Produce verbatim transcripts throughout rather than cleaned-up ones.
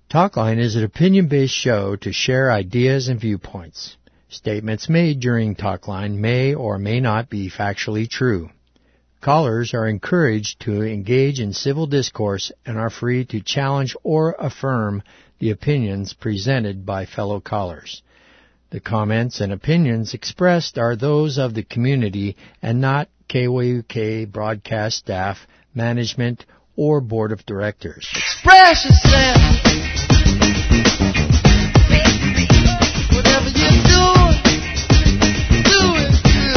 Talkline is an opinion-based show to share ideas and viewpoints. Statements made during Talkline may or may not be factually true. Callers are encouraged to engage in civil discourse and are free to challenge or affirm the opinions presented by fellow callers. The comments and opinions expressed are those of the community and not K W U K broadcast staff, management, or board of directors. Express yourself. Whatever you do, do it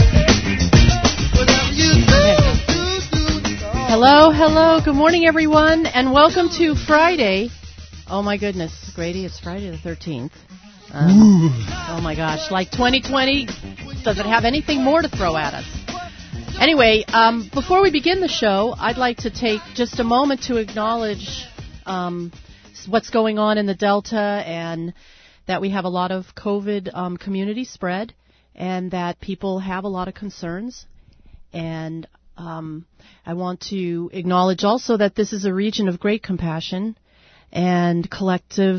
good. Whatever you do, do, do. Hello, hello. Good morning, everyone, and welcome to Friday. Oh, my goodness, Grady, it's Friday the thirteenth. Um, oh, my gosh, like twenty twenty doesn't have anything more to throw at us. Anyway, um, before we begin the show, I'd like to take just a moment to acknowledge um, what's going on in the Delta and that we have a lot of COVID um, community spread and that people have a lot of concerns. And um, I want to acknowledge also that this is a region of great compassion and collective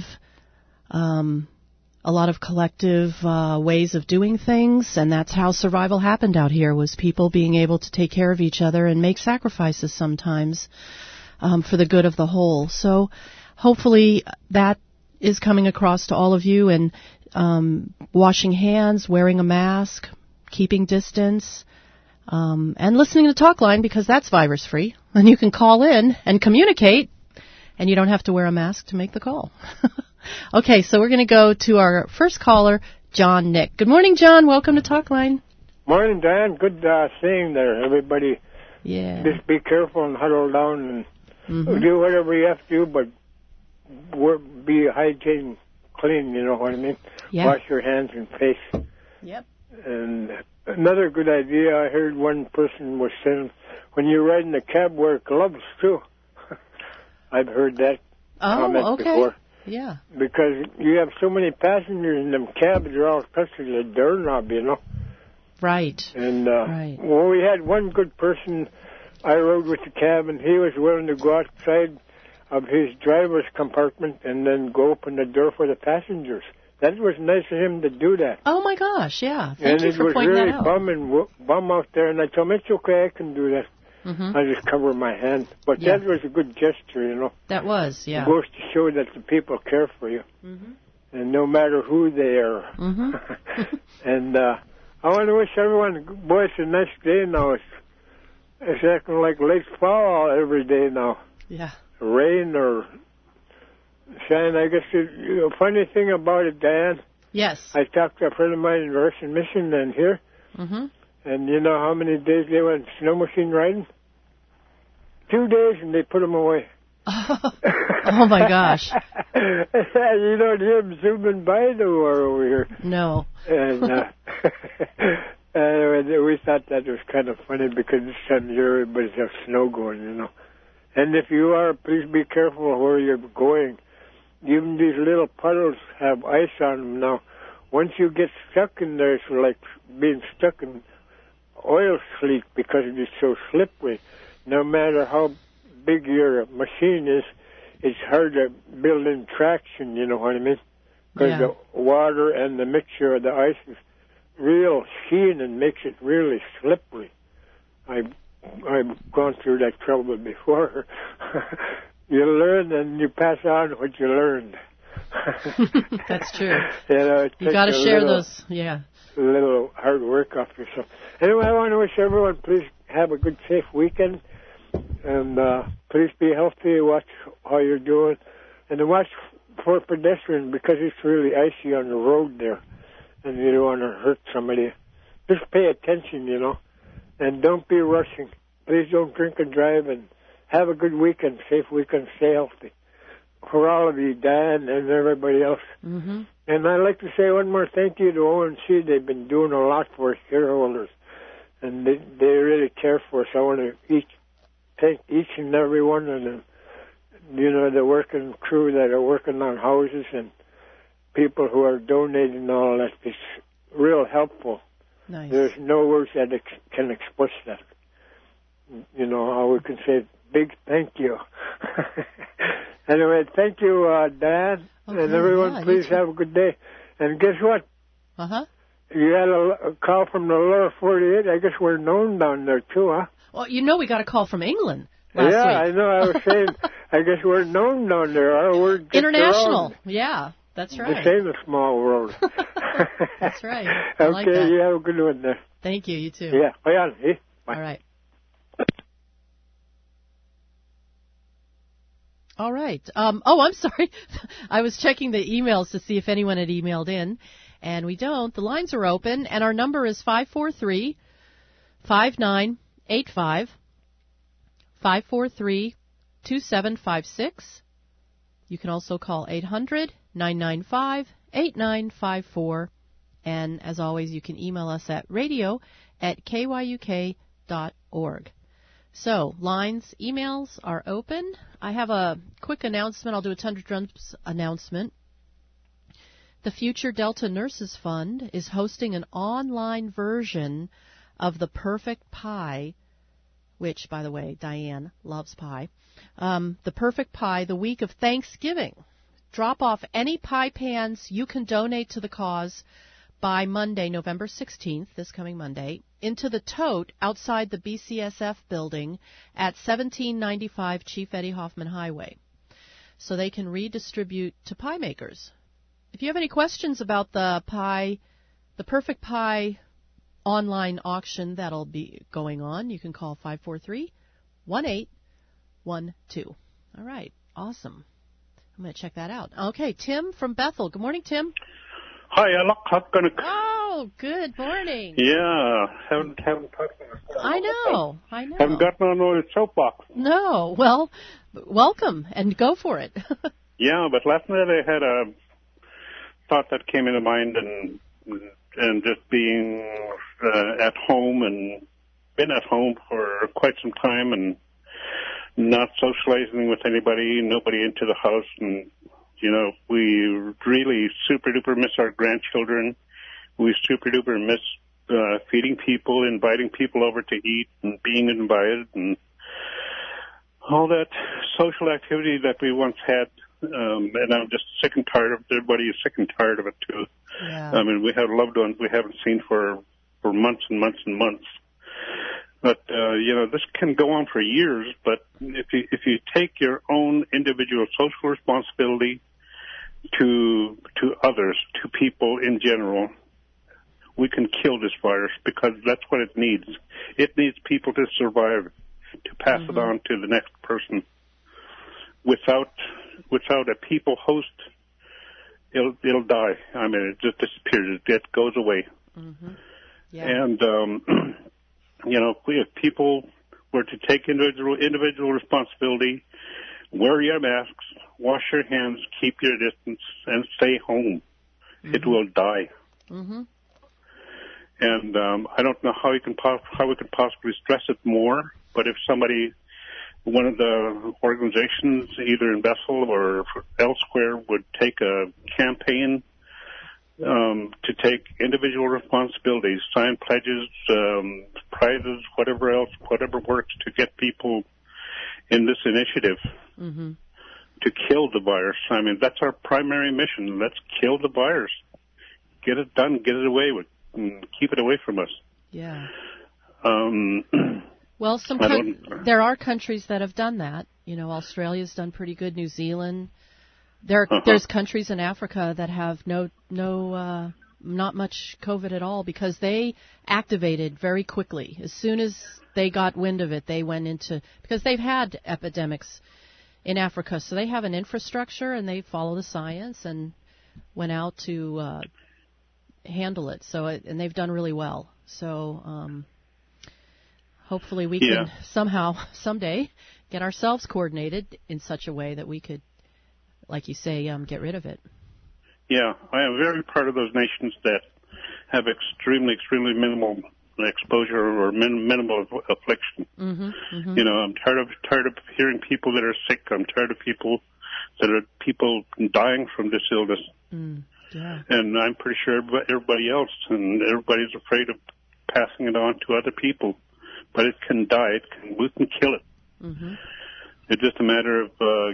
um a lot of collective uh, ways of doing things, and that's how survival happened out here, was people being able to take care of each other and make sacrifices sometimes um, for the good of the whole. So hopefully that is coming across to all of you, and um, washing hands, wearing a mask, keeping distance, um, and listening to Talkline, because that's virus-free, and you can call in and communicate, and you don't have to wear a mask to make the call. Okay, so we're going to go to our first caller, John Nick. Good morning, John. Welcome to Talkline. Morning, Dan. Good uh, seeing there, everybody. Yeah. Just be careful and huddle down and Mm-hmm. do whatever you have to do, but work, be hygiene clean, you know what I mean? Yeah. Wash your hands and face. Yep. And another good idea, I heard one person was saying, when you ride in the cab, wear gloves, too. I've heard that Oh, comment okay. before. Yeah. Because you have so many passengers in them cabs, they're all touched with a doorknob, you know. Right. And uh, Right. well, we had one good person. I rode with the cab, and he was willing to go outside of his driver's compartment and then go open the door for the passengers. That was nice of him to do that. Oh, my gosh, yeah. Thank and you it for was pointing really that out. bum and bum out there, and I told him, it's okay, I can do that. Mm-hmm. I just cover my hand. But Yeah. that was a good gesture, you know. That was, yeah. It goes to show that the people care for you. Mm-hmm. And no matter who they are. Mm-hmm. and uh, I want to wish everyone, boy, it's a nice day now. It's, it's acting like late fall every day now. Yeah. Rain or shine. I guess the you know, funny thing about it, Diane, Yes. I talked to a friend of mine in Russian Mission and here, Mm-hmm. and you know how many days they went snow machine riding? Two days, and they put them away. Oh, my gosh. You don't hear them zooming by the war over here. No. And uh, anyway, we thought that was kind of funny because this time of year everybody's have snow going, you know. And if you are, please be careful where you're going. Even these little puddles have ice on them now. Once you get stuck in there, it's like being stuck in oil slick because it is so slippery. No matter how big your machine is, it's hard to build in traction, you know what I mean? Because Yeah. the water and the mixture of the ice is real sheen and makes it really slippery. I've, I've gone through that trouble before. You learn and you pass on what you learned. That's true. You know, it You takes got to a share little, those. Yeah. little hard work off yourself. Anyway, I want to wish everyone please have a good, safe weekend. And uh, please be healthy, watch how you're doing. And then watch for pedestrians because it's really icy on the road there. And you don't want to hurt somebody. Just pay attention, you know. And don't be rushing. Please don't drink and drive. And have a good weekend, safe weekend, stay healthy. For all of you, Dan and everybody else. Mm-hmm. And I'd like to say one more thank you to O N C. They've been doing a lot for us shareholders. And they, they really care for us. I want to each, thank each and every one of them. You know, the working crew that are working on houses and people who are donating all that. It's real helpful. Nice. There's no words that ex- can express that. You know, how we can say big thank you. Anyway, thank you, uh, Dan, Oh, and good. everyone. Yeah, you Please too. have a good day. And guess what? Uh huh. You had a, a call from the lower forty-eight. I guess we're known down there too, huh? Well, you know, we got a call from England last yeah, week. I know. I was saying, I guess we're known down there. Our word gets International. around. Yeah, that's right. This ain't a small world. That's right. I okay, like that. you have a good one there. Thank you. You too. Yeah. Bye on. Eh? Bye. All right. All right. Um, oh, I'm sorry. I was checking the emails to see if anyone had emailed in, and we don't. The lines are open, and our number is five four three, five nine eight five, five four three, two seven five six. You can also call eight hundred, nine nine five, eight nine five four. And as always, you can email us at radio at k y u k dot org. So, lines, emails are open. I have a quick announcement. I'll do a Tundra Drums announcement. The Future Delta Nurses Fund is hosting an online version of the Perfect Pie, which, by the way, Diane loves pie. Um, the Perfect Pie, the week of Thanksgiving. Drop off any pie pans you can donate to the cause by Monday, November sixteenth, this coming Monday, into the tote outside the B C S F building at seventeen ninety-five Chief Eddie Hoffman Highway, so they can redistribute to pie makers. If you have any questions about the pie, the Perfect Pie online auction that'll be going on, you can call five four three, one eight one two. All right, awesome. I'm going to check that out. Okay, Tim from Bethel. Good morning, Tim. Hi, Alec. I'm gonna. Oh, good morning. Yeah, haven't haven't talked to her. I know, I know. Haven't gotten on the soapbox. No, well, welcome and go for it. Yeah, but last night I had a thought that came into mind, and and just being uh, at home and been at home for quite some time and not socializing with anybody, nobody into the house, and you know, we really super duper miss our grandchildren. We super duper miss uh, feeding people, inviting people over to eat, and being invited, and all that social activity that we once had. Um, and I'm just sick and tired of it. Everybody is sick and tired of it too. Yeah. I mean, we have loved ones we haven't seen for for months and months and months. But uh, you know, this can go on for years. But if you if you take your own individual social responsibility to to others, to people in general, we can kill this virus, because that's what it needs. It needs people to survive, to pass Mm-hmm. it on to the next person. Without without a people host, it'll it'll die. I mean, it just disappears. It, it goes away. Mm-hmm. Yeah. And um, you know, if people were to take individual individual responsibility, wear your masks, wash your hands, keep your distance, and stay home, Mm-hmm. it will die. Mm-hmm. And um, I don't know how you can po- how we could possibly stress it more. But if somebody, one of the organizations, either in Bethel or elsewhere, would take a campaign um, to take individual responsibilities, sign pledges, um, prizes, whatever else, whatever works to get people in this initiative Mm-hmm. to kill the virus. I mean, that's our primary mission. Let's kill the virus. Get it done. Get it away with. And keep it away from us. Yeah. Um, Well, some I coun- don't- there are countries that have done that. You know, Australia's done pretty good. New Zealand. There, Uh-huh. there's countries in Africa that have no, no, uh, not much COVID at all, because they activated very quickly. As soon as they got wind of it, they went into, because they've had epidemics in Africa, so they have an infrastructure and they follow the science and went out to uh, handle it. So, it, and they've done really well. So. Um, Hopefully we Yeah. can somehow, someday, get ourselves coordinated in such a way that we could, like you say, um, get rid of it. Yeah, I am very proud of those nations that have extremely, extremely minimal exposure or min- minimal affliction. Mm-hmm, mm-hmm. You know, I'm tired of tired of hearing people that are sick. I'm tired of people that are people dying from this illness. Mm, yeah. And I'm pretty sure everybody else, and everybody's afraid of passing it on to other people. But it can die. It can, we can kill it. Mm-hmm. It's just a matter of uh,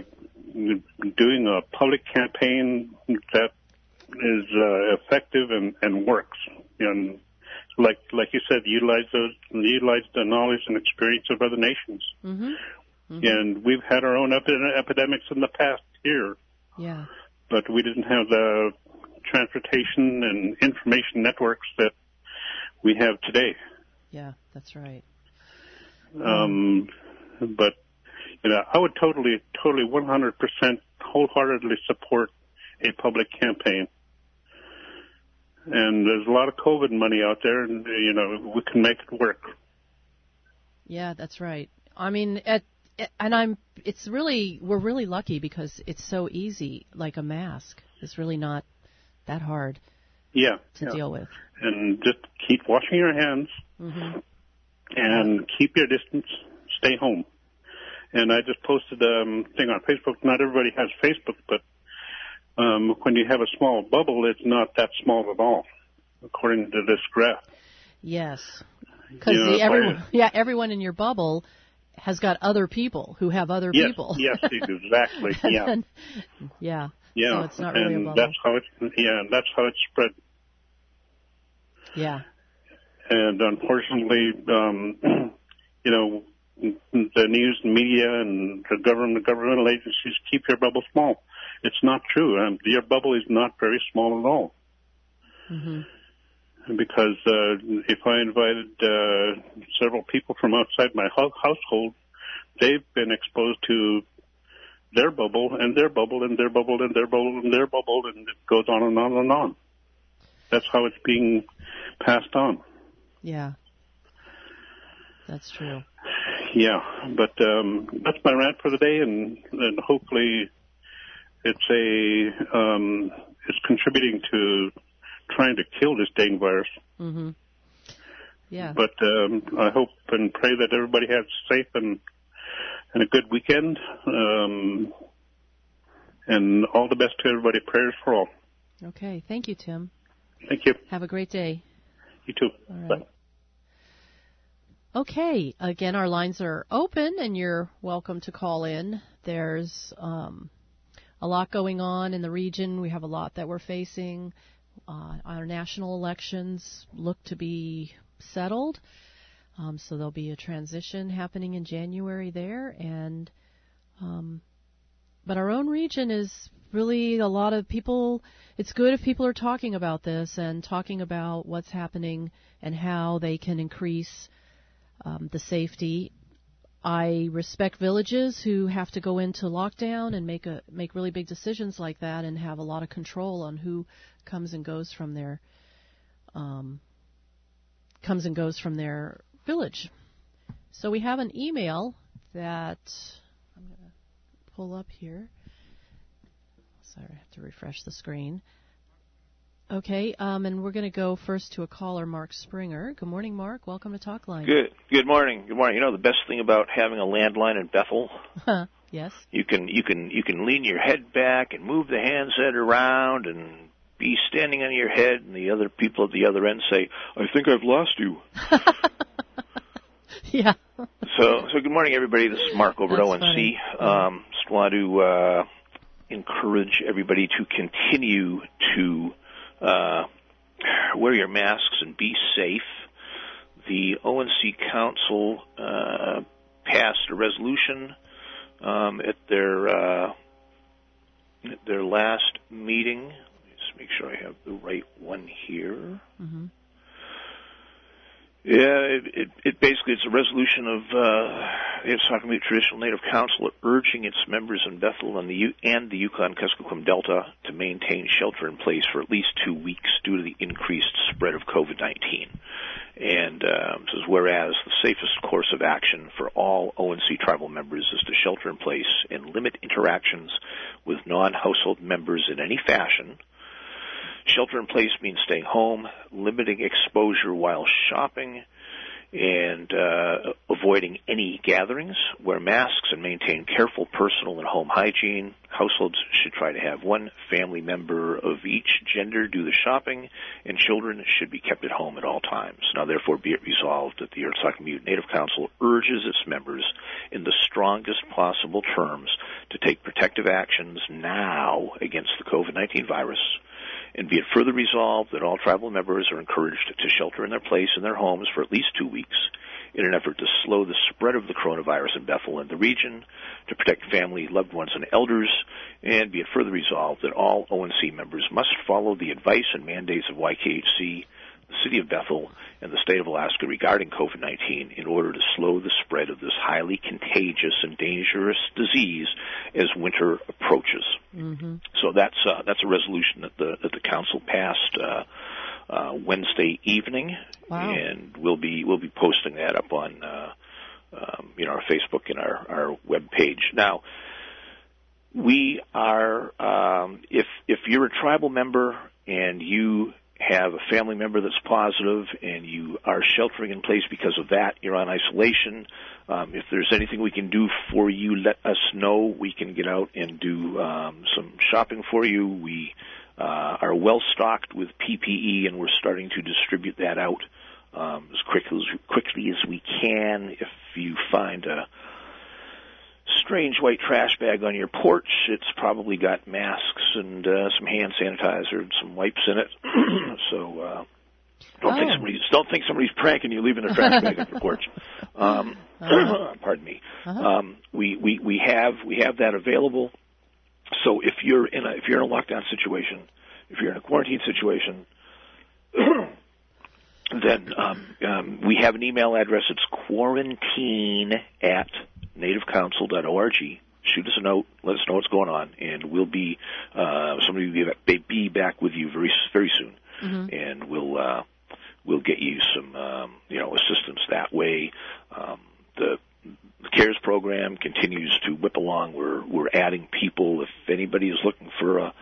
doing a public campaign that is uh, effective and, and works. And like like you said, utilize those, utilize the knowledge and experience of other nations. Mm-hmm. Mm-hmm. And we've had our own epi- epidemics in the past here. Yeah. But we didn't have the transportation and information networks that we have today. Yeah, that's right. Um, but, you know, I would totally, totally one hundred percent wholeheartedly support a public campaign. And there's a lot of COVID money out there, and, you know, we can make it work. Yeah, that's right. I mean, at, and I'm, it's really, we're really lucky because it's so easy, like a mask. It's really not that hard yeah, to yeah. deal with. And just keep washing your hands Mm-hmm. and keep your distance, stay home. And I just posted a um, thing on Facebook. Not everybody has Facebook, but um, when you have a small bubble, it's not that small at all, according to this graph. Yes. Because You know, everyone, like- yeah, everyone in your bubble has got other people who have other Yes, people. yes, exactly. Yeah, And- yeah. yeah. So it's not really and a bubble. that's how it. Yeah, that's how it's spread. Yeah. And unfortunately, um, you know, the news and media and the government, governmental agencies keep your bubble small. It's not true. Um, your bubble is not very small at all. Mm-hmm. Because uh, if I invited uh, several people from outside my ho- household, they've been exposed to their bubble and their bubble and their bubble and their bubble and their bubble, and it goes on and on and on. That's how it's being passed on. Yeah. That's true. Yeah, but um, that's my rant for the day, and, and hopefully it's a um, it's contributing to trying to kill this dang virus. Mm-hmm. Yeah. But um, I hope and pray that everybody has a safe and and a good weekend, um, and all the best to everybody. Prayers for all. Okay. Thank you, Tim. Thank you. Have a great day. You too. All right. Bye. Okay, again, our lines are open, and you're welcome to call in. There's um, a lot going on in the region. We have a lot that we're facing. Uh, our national elections look to be settled, um, so there'll be a transition happening in January there. And um, but our own region is really a lot of people. It's good if people are talking about this and talking about what's happening and how they can increase Um, the safety. I respect villages who have to go into lockdown and make a make really big decisions like that and have a lot of control on who comes and goes from their um, comes and goes from their village. So we have an email that I'm going to pull up here. Sorry, I have to refresh the screen. Okay, um, and we're going to go first to a caller, Mark Springer. Good morning, Mark. Welcome to Talkline. Good. Good morning. Good morning. You know the best thing about having a landline in Bethel? Yes. You can you can you can lean your head back and move the handset around and be standing on your head, and the other people at the other end say, "I think I've lost you." Yeah. So so good morning, everybody. This is Mark over at That's O N C. funny. Um, just want to uh, encourage everybody to continue to Uh, wear your masks and be safe. The O N C Council uh, passed a resolution um, at their uh, at their last meeting. Let me just make sure I have the right one here. Mm-hmm. Yeah, it, it, it basically it's a resolution of uh, the Saukamaw Traditional Native Council urging its members in Bethel and the U- and the Yukon-Kuskokwim Delta to maintain shelter in place for at least two weeks due to the increased spread of COVID nineteen. And um, says, whereas the safest course of action for all O N C tribal members is to shelter in place and limit interactions with non-household members in any fashion. Shelter in place means staying home, limiting exposure while shopping, and uh, avoiding any gatherings, wear masks, and maintain careful personal and home hygiene. Households should try to have one family member of each gender do the shopping, and children should be kept at home at all times. Now, therefore, be it resolved that the Artsakh Mute Native Council urges its members in the strongest possible terms to take protective actions now against the COVID nineteen virus. And be it further resolved that all tribal members are encouraged to shelter in their place in their homes for at least two weeks in an effort to slow the spread of the coronavirus in Bethel and the region, to protect family, loved ones, and elders. And be it further resolved that all O N C members must follow the advice and mandates of Y K H C, the City of Bethel, and the State of Alaska regarding COVID nineteen in order to slow the spread of this highly contagious and dangerous disease as winter approaches. Mm-hmm. So that's uh, that's a resolution that the that the council passed uh, uh, Wednesday evening, wow. and we'll be we'll be posting that up on uh, um, you know our Facebook and our our web page. Now, we are um, if if you're a tribal member and you have a family member that's positive and you are sheltering in place because of that, you're on isolation. Um, if there's anything we can do for you, let us know. We can get out and do um, some shopping for you. We uh, are well stocked with P P E, and we're starting to distribute that out um, as quickly as, quickly as we can. If you find a strange white trash bag on your porch, it's probably got masks and uh, some hand sanitizer and some wipes in it. so uh, don't oh. think somebody's don't think somebody's pranking you leaving a trash bag on your porch. Um, uh-huh. Pardon me. Uh-huh. Um, we, we we have we have that available. So if you're in a if you're in a lockdown situation, if you're in a quarantine situation, then um, um, we have an email address. It's quarantine at native council dot org. Shoot us a note. Let us know what's going on, and we'll be uh, somebody will be, be back with you very very soon, mm-hmm. and we'll uh, we'll get you some um, you know assistance that way. Um, the The CARES program continues to whip along. We're we're adding people. If anybody is looking for a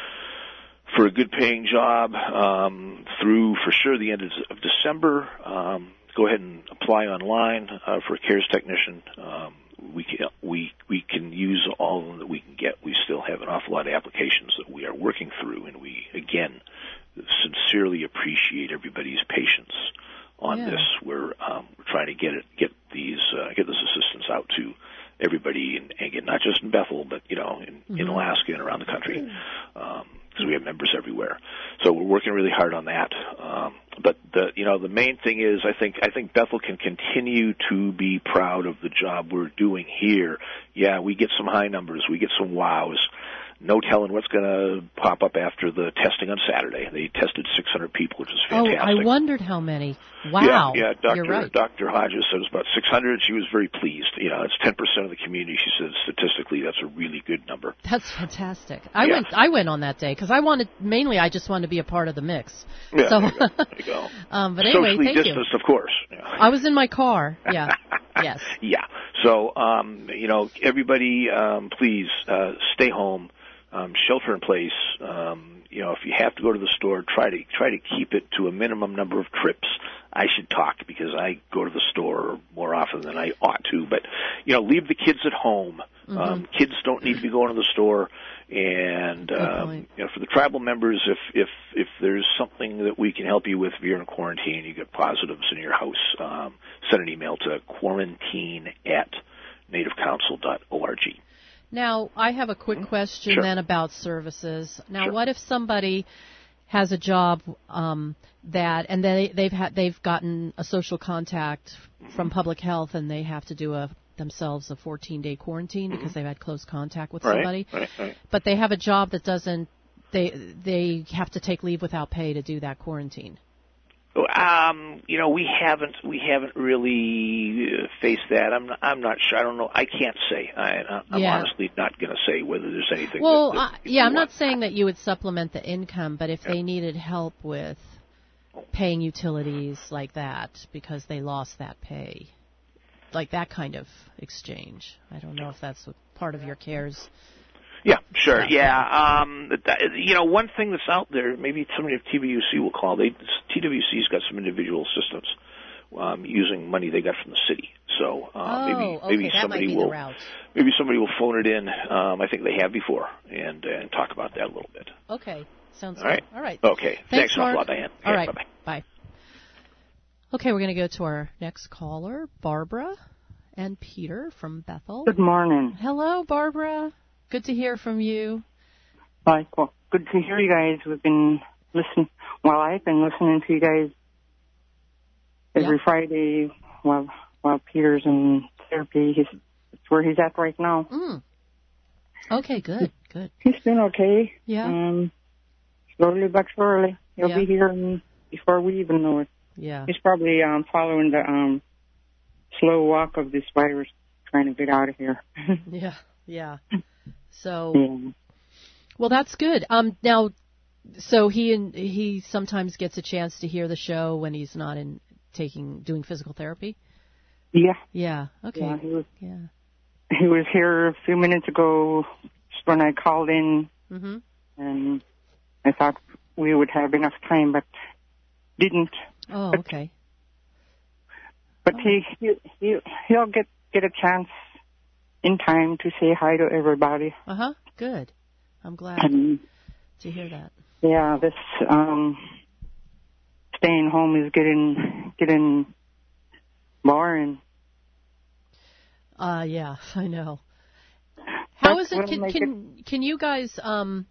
for a good paying job um, through for sure the end of, of December, um, go ahead and apply online uh, for a CARES technician. Um, we can we we can use all of them that we can get. We still have an awful lot of applications that we are working through, and we again sincerely appreciate everybody's patience on yeah. this. We're um, we're trying to get it get these uh, get this assistance out to everybody, and, and again, not just in Bethel, but you know, in, mm-hmm. in Alaska and around the country, because um, we have members everywhere. So we're working really hard on that. Um, but the you know the main thing is, I think I think Bethel can continue to be proud of the job we're doing here. Yeah, we get some high numbers, we get some wows. No telling what's going to pop up after the testing on Saturday. They tested six hundred people, which is fantastic. Oh, I wondered how many. Wow. Yeah, yeah. Doctor You're right. Doctor Hodges said it was about six hundred. She was very pleased. You know, it's ten percent of the community. She said statistically that's a really good number. That's fantastic. I yeah. went. I went on that day because I wanted mainly. I just wanted to be a part of the mix. Yeah, so, there you go. There you go. um, but anyway, socially thank distanced, you. of course. Yeah. I was in my car. Yeah. yes. Yeah. So, um, you know, everybody, um, please uh, stay home. Um, shelter in place. Um, you know, if you have to go to the store, try to try to keep it to a minimum number of trips. I should talk because I go to the store more often than I ought to. But you know, leave the kids at home. Mm-hmm. Um, kids don't need to be going to the store. And um, you know, for the tribal members, if if if there's something that we can help you with, if you're in quarantine, you get positives in your house, um, send an email to quarantine at native council dot org. Now, I have a quick question Sure. then about services. Now, Sure. what if somebody has a job um, that, and they, they've had, they've gotten a social contact from public health, and they have to do a themselves a fourteen-day quarantine because they've had close contact with Right, somebody, right, right. but they have a job that doesn't. They they have to take leave without pay to do that quarantine. Um, you know, we haven't we haven't really uh, faced that. I'm not, I'm not sure. I don't know. I can't say. I, I'm Yeah. honestly not going to say whether there's anything. Well, that, that uh, yeah, I'm want. not saying that you would supplement the income, but if Yeah. they needed help with paying utilities like that because they lost that pay, like that kind of exchange. I don't know if that's a part of your CARES. Yeah, sure. Yeah. Yeah. Um, that, you know, one thing that's out there, maybe somebody at T W C will call. They T W C's got some individual assistance um, using money they got from the city. So uh, oh, maybe okay, maybe that somebody might be will the route. maybe somebody will phone it in. Um, I think they have before, and and talk about that a little bit. Okay, sounds All good. right. All right. Okay. Thanks, Thanks an awful Mark. lot, Diane. All Okay, right. Bye-bye. Bye. Okay, we're going to go to our next caller, Barbara and Peter from Bethel. Good morning. Hello, Barbara. Good to hear from you. Hi. Well, good to hear you guys. We've been listening. Well, I've been listening to you guys every Yeah. Friday while while Peter's in therapy. He's it's where he's at right now. Mm. Okay, good, good. He's been okay. Yeah. Um, slowly but surely, he'll Yeah. be here in, before we even know it. Yeah. He's probably um, following the um, slow walk of this virus, trying to get out of here. Yeah. Yeah. So, Yeah. well, that's good. Um, now, so he and he sometimes gets a chance to hear the show when he's not in taking doing physical therapy. Yeah. Yeah. Okay. Yeah, he was Yeah. he was here a few minutes ago just when I called in, Mhm. and I thought we would have enough time, but didn't. Oh, But- okay. But Oh. he, he he he'll get get a chance in time to say hi to everybody. Uh huh. Good. I'm glad And to hear that. yeah, this um staying home is getting getting boring. Uh, yeah, I know. How But is it? we'll Can make can can you guys um?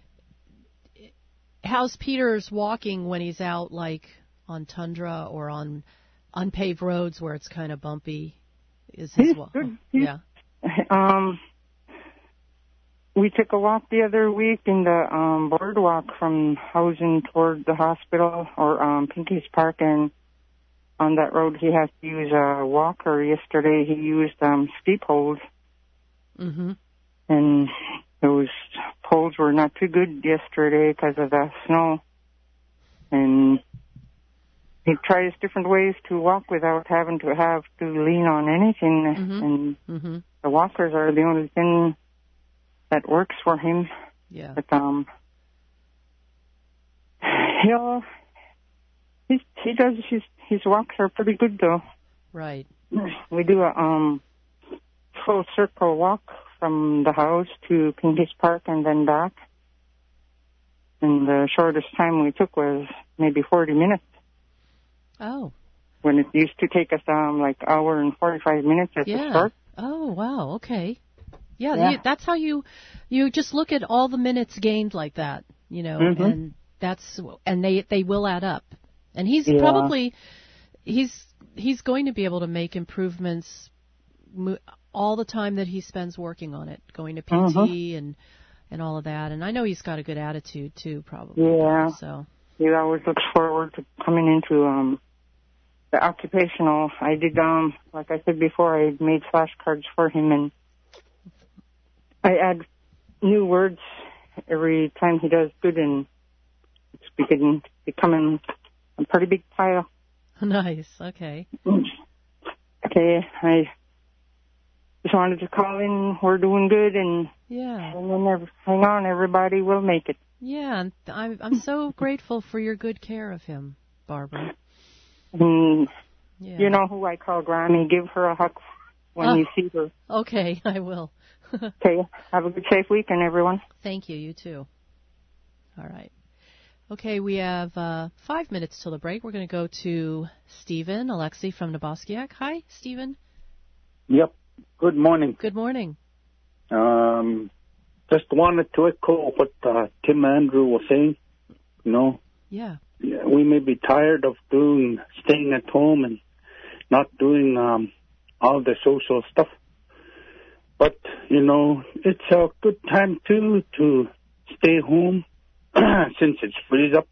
How's Peter's walking when he's out, like on tundra or on unpaved roads where it's kind of bumpy? Is his He's walk? good. He's- Yeah. Um, we took a walk the other week in the um, boardwalk from Housing toward the hospital or um, Pinky's Park, and on that road he has to use a walker. Yesterday he used um, ski poles, Mhm. and those poles were not too good yesterday because of the snow. And he tries different ways to walk without having to have to lean on anything, Mhm. and Mhm. the walkers are the only thing that works for him. Yeah. But um, he'll he he does his his walks are pretty good though. Right. We do a um full circle walk from the house to Pinky's Park and then back. And the shortest time we took was maybe forty minutes. Oh. When it used to take us um like hour and forty-five minutes at the Yeah. start. Oh, wow. Okay. Yeah, Yeah. You, that's how you you just look at all the minutes gained like that, you know, Mhm. and that's and they they will add up. And he's Yeah. probably he's he's going to be able to make improvements mo- all the time that he spends working on it, going to P T Mhm. and and all of that. And I know he's got a good attitude too, probably. Yeah. So He always looks forward to coming into um the occupational. I did um like I said before, I made flashcards for him, and I add new words every time he does good, and it's beginning becoming a pretty big pile. nice. Okay. Okay, I just wanted to call in. We're doing good, and Yeah. hang on, ev- hang on, everybody. We'll make it. Yeah. And I'm I'm so grateful for your good care of him, Barbara. And Yeah. you know who I call Grammy. Give her a hug when Oh. you see her. Okay, I will. Okay, have a good, safe weekend, everyone. Thank you. You too. All right. Okay, we have uh, five minutes till the break. We're going to go to Stephen Alexi from Nebaskiak. Hi, Stephen. Yep. Good morning. Good morning. Um, just wanted to echo what uh, Tim Andrew was saying. You know, Yeah. yeah, we may be tired of doing staying at home and not doing um, all the social stuff, but you know, it's a good time too to stay home since it's freeze up,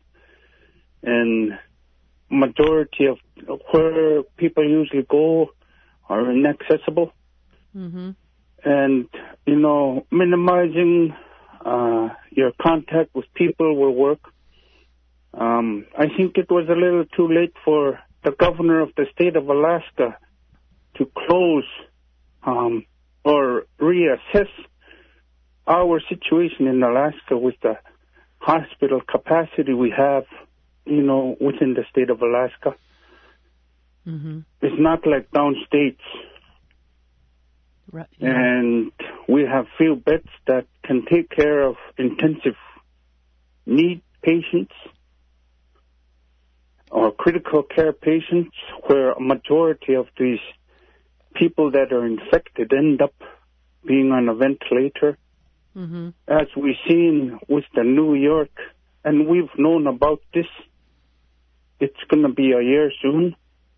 and majority of where people usually go are inaccessible. Mhm. And, you know, minimizing uh, your contact with people will work. Um, I think it was a little too late for the governor of the state of Alaska to close um, or reassess our situation in Alaska with the hospital capacity we have, you know, within the state of Alaska. Mm-hmm. It's not like downstates. Right. Yeah. And we have few beds that can take care of intensive need patients or critical care patients, where a majority of these people that are infected end up being on a ventilator. Mm-hmm. As we've seen with the New York, and we've known about this, it's going to be a year soon.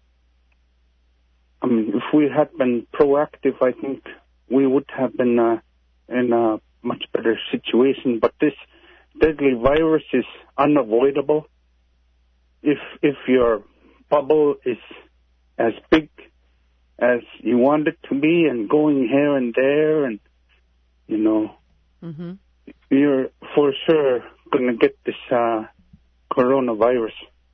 I mean, if we had been proactive, I think we would have been uh, in a much better situation. But this deadly virus is unavoidable. If if your bubble is as big as you want it to be and going here and there, and, you know, mm-hmm. you're for sure going to get this uh, coronavirus.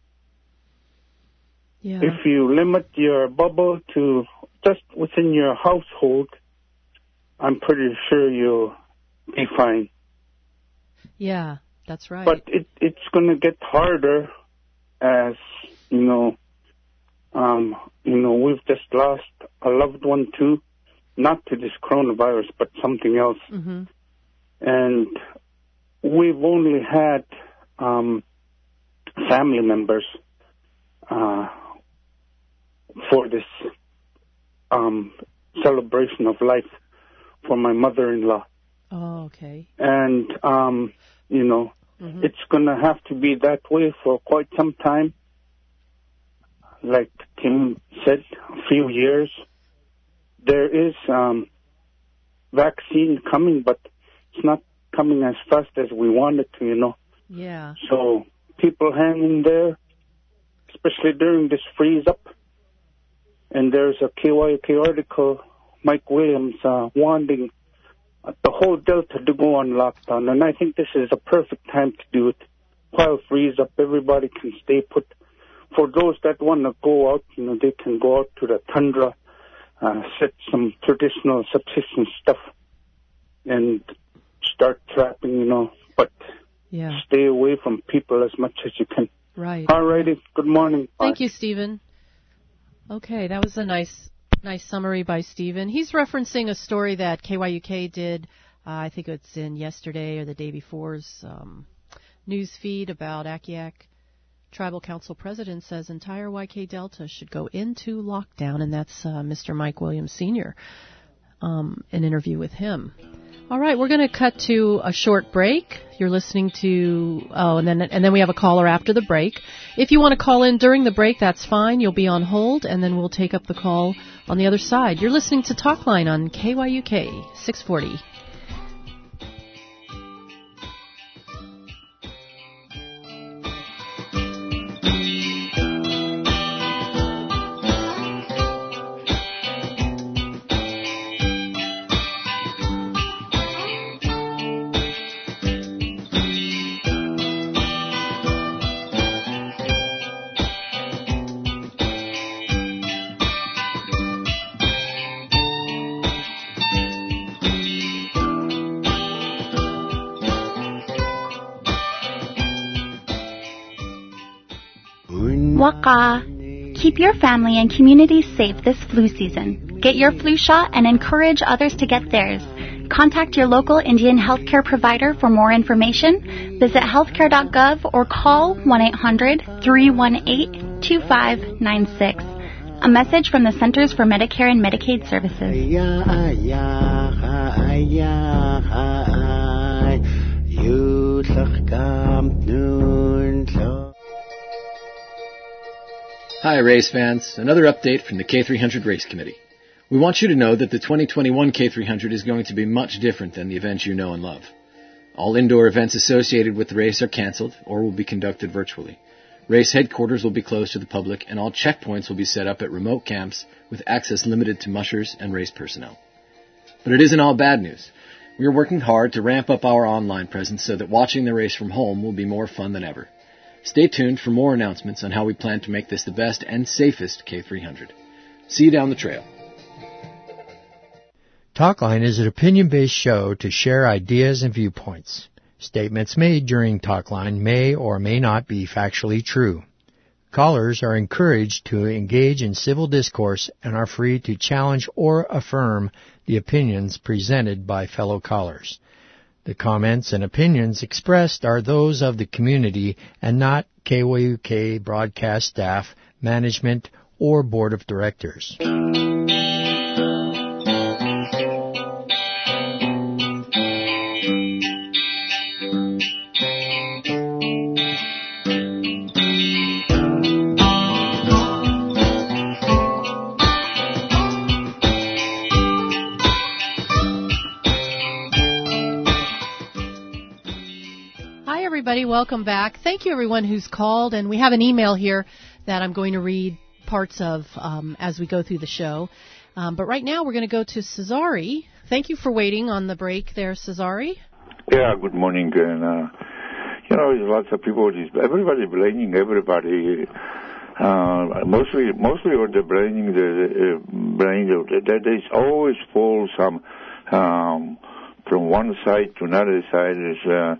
Yeah. If you limit your bubble to just within your household, I'm pretty sure you'll be fine. Yeah, that's right. But it, it's going to get harder as, you know, um, you know, we've just lost a loved one too, not to this coronavirus, but something else. Mm-hmm. And we've only had um, family members uh, for this um, celebration of life for my mother-in-law. Oh, okay. And, um, you know, mm-hmm. it's going to have to be that way for quite some time. Like Tim said, a few years. There is um, vaccine coming, but it's not coming as fast as we want it to, you know. Yeah. So people hang in there, especially during this freeze-up. And there's a K Y U K article, Mike Williams uh, wanting the whole Delta to go on lockdown. And I think this is a perfect time to do it. While freeze-up, everybody can stay put. For those that want to go out, you know, they can go out to the tundra, uh, set some traditional subsistence stuff, and start trapping, you know. But yeah. stay away from people as much as you can. Right. All righty. Good morning. Thank Bye. you, Stephen. Okay, that was a nice nice summary by Stephen. He's referencing a story that K Y U K did, uh, I think it's in yesterday or the day before's um, news feed about Akiak. Tribal Council President says entire Y K Delta should go into lockdown, and that's uh, Mister Mike Williams Senior Um, an interview with him. All right, we're going to cut to a short break. You're listening to, oh, and then and then we have a caller after the break. If you want to call in during the break, that's fine. You'll be on hold, and then we'll take up the call on the other side. You're listening to Talkline on K Y U K six forty. Waka. Keep your family and community safe this flu season. Get your flu shot and encourage others to get theirs. Contact your local Indian healthcare provider for more information. Visit healthcare dot gov or call one eight hundred three one eight two five nine six. A message from the Centers for Medicare and Medicaid Services. Hi, race fans. Another update from the K three hundred Race Committee. We want you to know that the twenty twenty-one K three hundred is going to be much different than the events you know and love. All indoor events associated with the race are canceled or will be conducted virtually. Race headquarters will be closed to the public, and all checkpoints will be set up at remote camps with access limited to mushers and race personnel. But it isn't all bad news. We are working hard to ramp up our online presence so that watching the race from home will be more fun than ever. Stay tuned for more announcements on how we plan to make this the best and safest K three hundred. See you down the trail. Talkline is an opinion-based show to share ideas and viewpoints. Statements made during Talkline may or may not be factually true. Callers are encouraged to engage in civil discourse and are free to challenge or affirm the opinions presented by fellow callers. The comments and opinions expressed are those of the community and not K Y U K broadcast staff, management, or board of directors. Welcome back. Thank you, everyone who's called, and we have an email here that I'm going to read parts of um, as we go through the show. Um, but right now, we're going to go to Cesare. Thank you for waiting on the break there, Cesare. Yeah, good morning. And, uh, you know, there's lots of people, everybody blaming everybody. Uh, mostly, mostly what they're blaming, the uh, blaming, that there's always fall some, um, from one side to another side is, uh,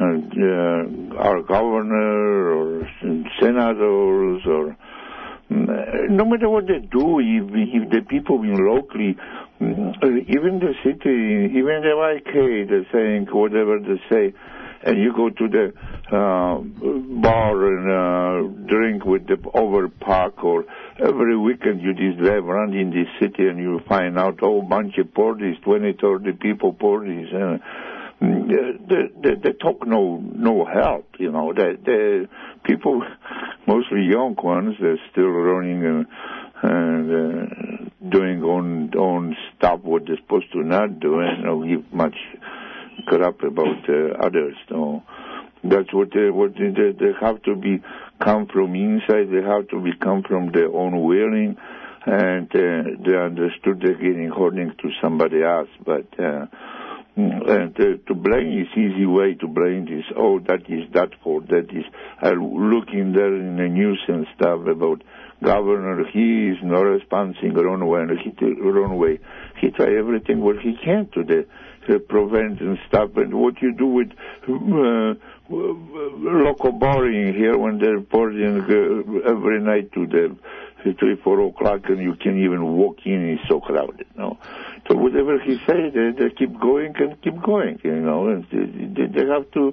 uh, our governor or senators or uh, no matter what they do, if, if the people in locally, uh, even the city, even the Y K, they're saying whatever they say, and you go to the uh, bar and uh, drink with the overpack, or every weekend you just drive around in this city and you find out a whole bunch of parties, twenty, thirty people parties, and they, they, they talk no no help, you know. The, the people, mostly young ones, they're still running and, and uh, doing own own stuff what they're supposed to not do, and don't give much crap about uh, others. So that's what they what they, they have to be come from inside. They have to be come from their own willing, and uh, they understood they're getting according to somebody else, but. Uh, And uh, to blame is easy way to blame this. Oh, that is that for that is. I look in there in the news and stuff about governor. He is not responding wrong way. And he wrong way. He try everything what he can to the to prevent and stuff. And what you do with uh, local barring here when they're partying uh, every night to the three, four o'clock, and you can't even walk in. It's so crowded. No. So whatever he say, they, they keep going and keep going, you know, and they, they have to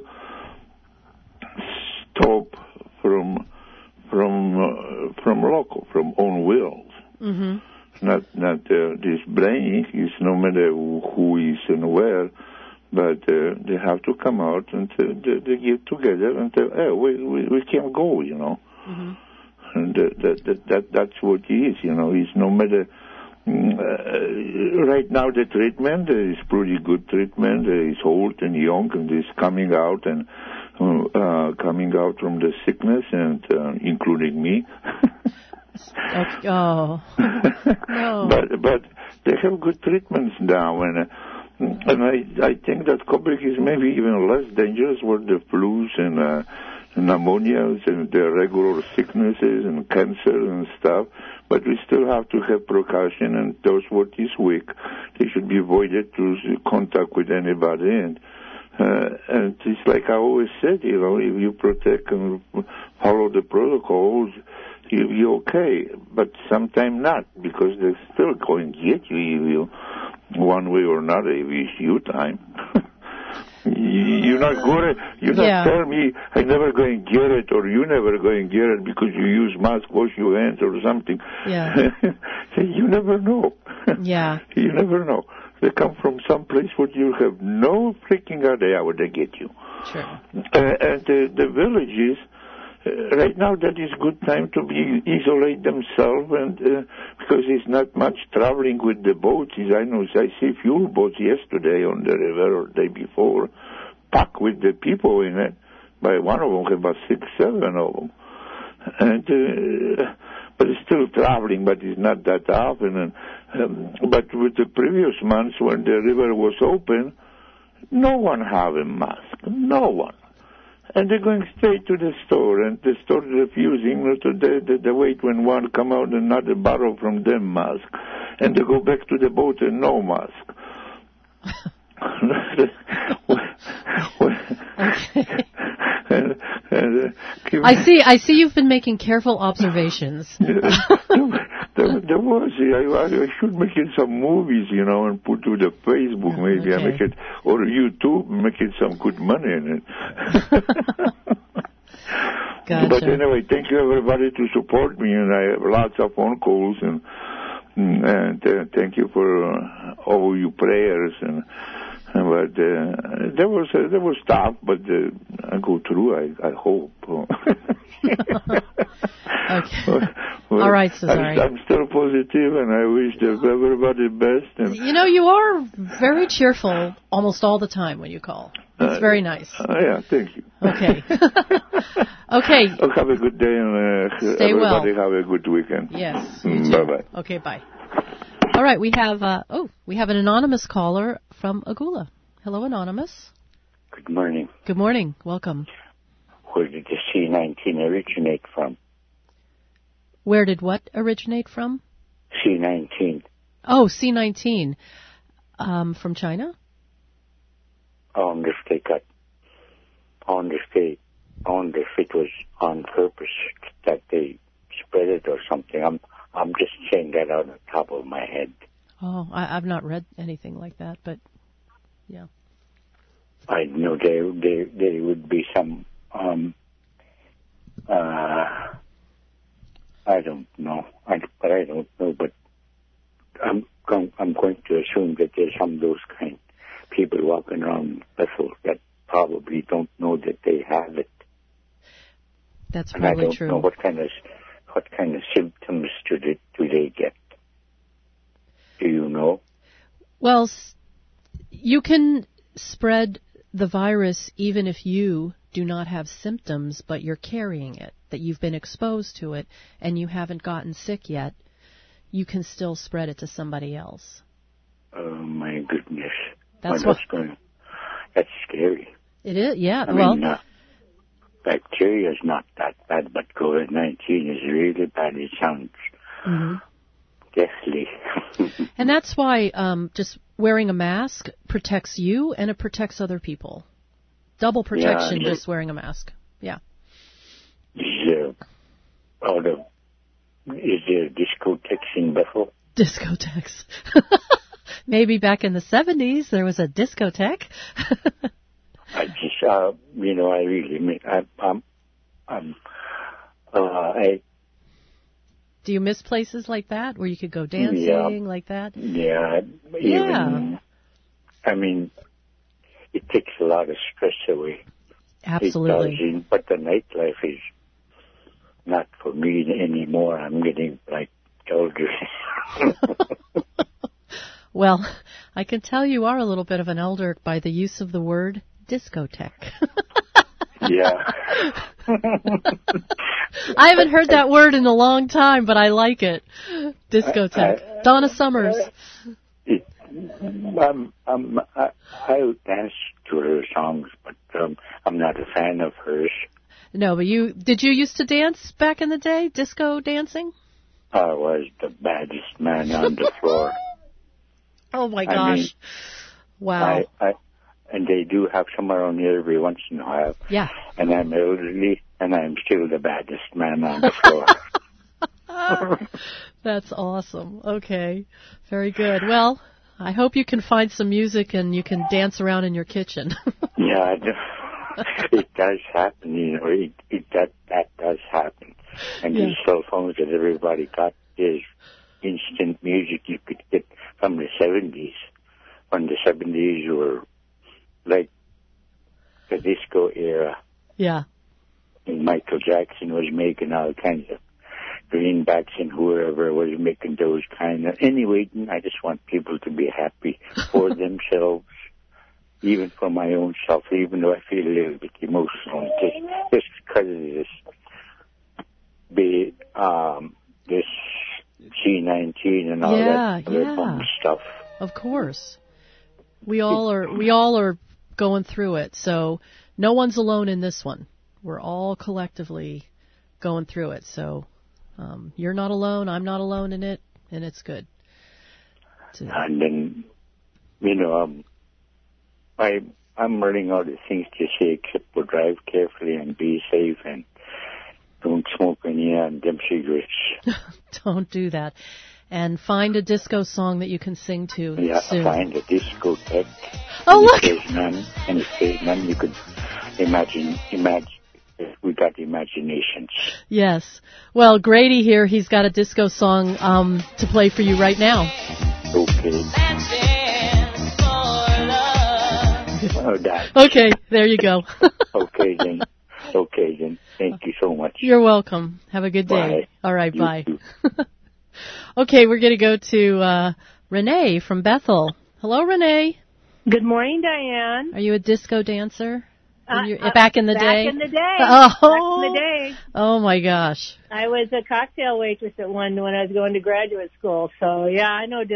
stop from from uh, from local, from own wills. Mm-hmm. Not not uh, this blaming is no matter who is and where, but uh, they have to come out and uh, they, they get together and tell, hey, we we, we can't go, you know, mm-hmm. and uh, that, that that that's what he is, you know. He's no matter. Uh, right now the treatment is pretty good treatment. He's old and young and he's coming out and uh, coming out from the sickness, and uh, including me. Okay. Oh. No. But but they have good treatments now, and uh, and I I think that COVID is maybe even less dangerous with the flus and uh, pneumonias and the regular sicknesses and cancer and stuff. But we still have to have precaution, and those what is weak, they should be avoided to contact with anybody. And uh, and it's like I always said, you know, if you protect and follow the protocols, you, you're okay. But sometimes not, because they're still going to get you, you one way or another if it's your time. You're not going to, you're not yeah. telling me I'm never going to get it, or you never going to get it because you use mask, wash your hands or something. Yeah. You never know. Yeah. You never know. They come from some place where you have no freaking idea where they get you. Sure. Uh, and the, the villages, uh, right now that is good time to be isolate themselves, and uh, because it's not much traveling with the boats. I know I see fuel boats yesterday on the river or the day before, packed with the people in it. By one of them had about six, seven of them, and uh, but it's still traveling, but it's not that often. And um, but with the previous months when the river was open, no one have a mask, no one. And they're going straight to the store, and the store refusing to the, the, the wait when one come out and another borrow from them mask, and they go back to the boat and no mask. and, And, uh, give I me- see. I see. You've been making careful observations. there, there was. I, I should make it some movies, you know, and put to the Facebook. Maybe I Okay. make it or YouTube, make it some good money in it. Gotcha. But anyway, thank you everybody to support me, and I have lots of phone calls, and and uh, thank you for uh, all your prayers. And but uh, there was uh, there was tough, but uh, I go through. I I hope. Okay. Well, All right, I'm, Cesare. I'm still positive, and I wish everybody the best. And You know, you are very cheerful almost all the time when you call. It's Uh, very nice. uh, yeah, thank you. Okay. Okay. Oh, have a good day, and uh, Stay well. everybody have a good weekend. Yes. You Mm, too. bye-bye. Okay, bye. All right, we have uh, oh, we have an anonymous caller from Agula. Hello, anonymous. Good morning. Good morning. Welcome. Where did the C nineteen originate from? Where did what originate from? C nineteen. Oh, C nineteen. Um, from China? I wonder if they got, I wonder if they, I wonder if it was on purpose that they spread it or something. I'm, I'm just saying that out of the top of my head. Oh, I, I've not read anything like that, but yeah. I know there, there, there would be some, um, uh, I don't know, I, but I don't know, but I'm going, I'm going to assume that there's some of those kind of people walking around Bethel that probably don't know that they have it. That's And I probably don't true. know what kind of, what kind of symptoms do they, do they get? Do you know? Well, s- you can spread the virus even if you do not have symptoms, but you're carrying it, that you've been exposed to it and you haven't gotten sick yet. You can still spread it to somebody else. Oh my goodness. That's well, what- that's going, that's scary. It is, yeah. I well, mean, uh, bacteria is not that bad, but COVID nineteen is really bad. It sounds mhm. deathly. And that's why um, just wearing a mask protects you and it protects other people. Double protection Yeah, just wearing a mask. Yeah. Is there, oh, the, is there discotheques in Bethel? Discotheques. Maybe back in the seventies there was a discotheque. I just, uh, you know, I really mean, I, I'm, I'm, uh, I, Do you miss places like that where you could go dancing Yeah. like that? yeah, Yeah. even, I mean, it takes a lot of stress away. Absolutely. It does, but the nightlife is not for me anymore. I'm getting like older. Well, I can tell you are a little bit of an elder by the use of the word discotheque. Yeah. I haven't heard that word in a long time, but I like it. Discotheque. Donna Summers. It, I'm, I'm, I, I dance to her songs, but um, I'm not a fan of hers. No, but you, did you used to dance back in the day? Disco dancing? I was the baddest man on the floor. Oh my I gosh. mean, Wow. I, I, and they do have some around here every once in a while. Yeah. And I'm elderly, and I'm still the baddest man on the floor. That's awesome. Okay. Very good. Well, I hope you can find some music and you can dance around in your kitchen. Yeah, I do. It does happen, you know. It, it that that does happen. And Yeah. these cell phones that everybody got is instant music you could get from the seventies, when the seventies were like the disco era. Yeah. And Michael Jackson was making all kinds of greenbacks, and whoever was making those kind of. Anyway, I just want people to be happy for themselves, even for my own self, even though I feel a little bit emotional, just, just because of this, be, um, this C nineteen and all Yeah, that other yeah. fun stuff. Of course. We all are we all are going through it. So no one's alone in this one. We're all collectively going through it. So um, you're not alone, I'm not alone in it, and it's good. To- And then, you know, um, I I'm running out of things to say except to drive carefully and be safe and don't smoke any uh, dim cigarettes. Don't do that. And find a disco song that you can sing to Yeah, soon. find a discotheque. Oh, and look! If there's none, and if there's none, you could imagine, imagine, we got imaginations. Yes. Well, Grady here, he's got a disco song um, to play for you right now. Okay. Oh, that. Okay, there you go. Okay, then. Okay, then. Thank you so much. You're welcome. Have a good day. Bye. All right, You bye. too. Okay, we're going to go to uh, Renee from Bethel. Hello, Renee. Good morning, Diane. Are you a disco dancer? Uh, You- uh, back in the back day? in the day. Oh. Back in the day. Oh, my gosh. I was a cocktail waitress at one when I was going to graduate school. So, yeah, I know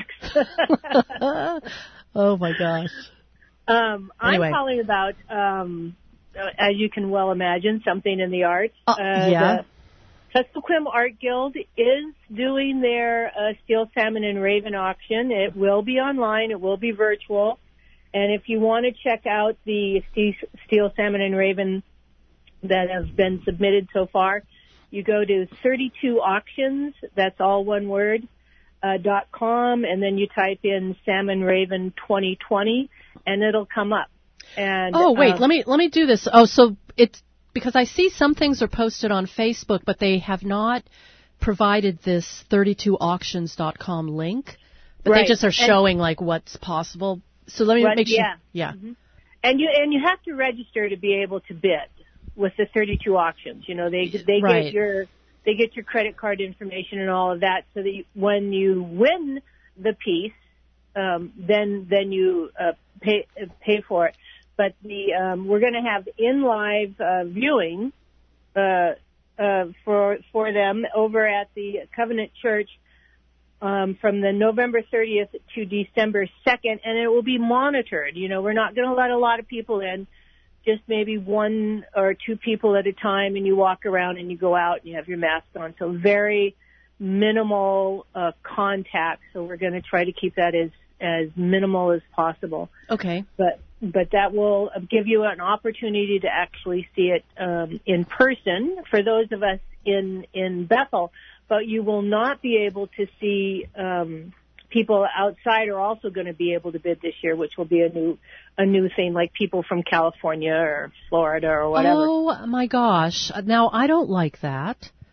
discotheques. Oh, my gosh. um, Anyway. I'm calling about, um, as you can well imagine, something in the arts. Uh, yeah. The Kuskokwim Art Guild is doing their uh, Steel Salmon and Raven auction. It will be online. It will be virtual. And if you want to check out the Steel Salmon and Raven that have been submitted so far, you go to thirty-two auctions, that's all one word, uh, dot com, and then you type in Salmon Raven twenty twenty, and it'll come up. And Oh, wait, uh, let me let me do this. Oh, so it's because I see some things are posted on Facebook, but they have not provided this thirty-two auctions dot com link. But Right. they just are And- showing like what's possible. So let me What- make sure. yeah. Yeah. Mhm. And you and you have to register to be able to bid with the thirty-two auctions. You know, they they Right. get your they get your credit card information and all of that, so that you, when you win the piece, um, then then you uh, pay uh, pay for it. But the um, we're going to have in live uh, viewing uh, uh, for for them over at the Covenant Church. Um, from the November thirtieth to December second, and it will be monitored. You know, we're not going to let a lot of people in, just maybe one or two people at a time, and you walk around and you go out and you have your mask on. So very minimal uh, contact. So we're going to try to keep that as as minimal as possible. Okay. But but that will give you an opportunity to actually see it um, in person for those of us in in Bethel. But you will not be able to see um, people outside are also going to be able to bid this year, which will be a new a new thing, like people from California or Florida or whatever. Oh my gosh! Now I don't like that.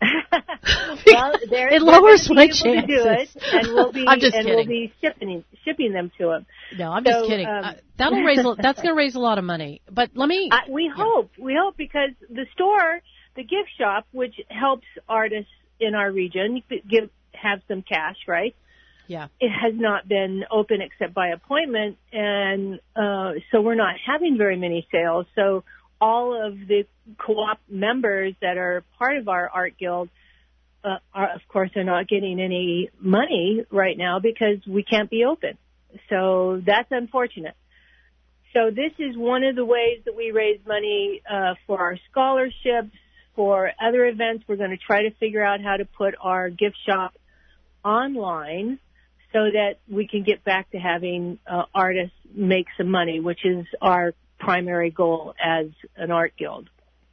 Well, they're, It they're lowers gonna be my able to do it, chances. and we'll be I'm just and kidding. we'll be shipping shipping them to them. No, I'm So, just kidding. um, uh, that'll raise. a- That's going to raise a lot of money. But let me. I, we hope, we hope, because the store, the gift shop, which helps artists in our region give have some cash, right? Yeah. It has not been open except by appointment, and uh, so we're not having very many sales. So all of the co-op members that are part of our art guild uh, are, of course, are not getting any money right now because we can't be open. So that's unfortunate. So this is one of the ways that we raise money uh, for our scholarships, for other events. We're going to try to figure out how to put our gift shop online so that we can get back to having uh, artists make some money, which is our primary goal as an art guild.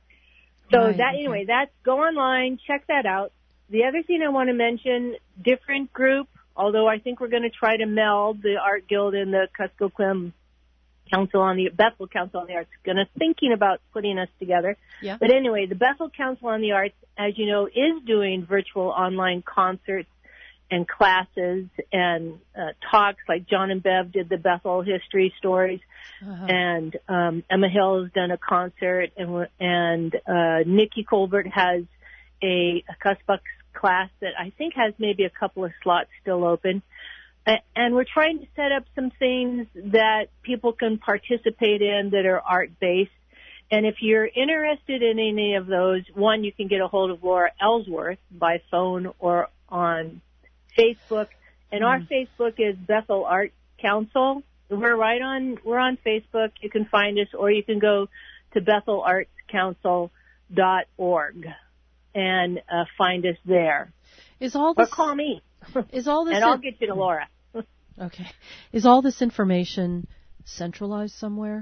So Right, that okay. anyway, that's go online, check that out. The other thing I want to mention, different group, although I think we're going to try to meld the art guild and the Kuskokwim Council on the Bethel Council on the Arts, going to thinking about putting us together. Yeah. But anyway, the Bethel Council on the Arts, as you know, is doing virtual online concerts and classes and uh, talks, like John and Bev did the Bethel history stories, Uh-huh. and um, Emma Hill has done a concert, and and uh, Nikki Colbert has a, a Cusbucks class that I think has maybe a couple of slots still open. A- And we're trying to set up some things that people can participate in that are art-based. And if you're interested in any of those, one, you can get a hold of Laura Ellsworth by phone or on Facebook. And our Facebook is Bethel Art Council. We're right on, we're on Facebook. You can find us, or you can go to bethel arts council dot org and uh, find us there. Is all Or this? call me. Is all this? And I'll get you to Laura. Okay. Is all this information centralized somewhere?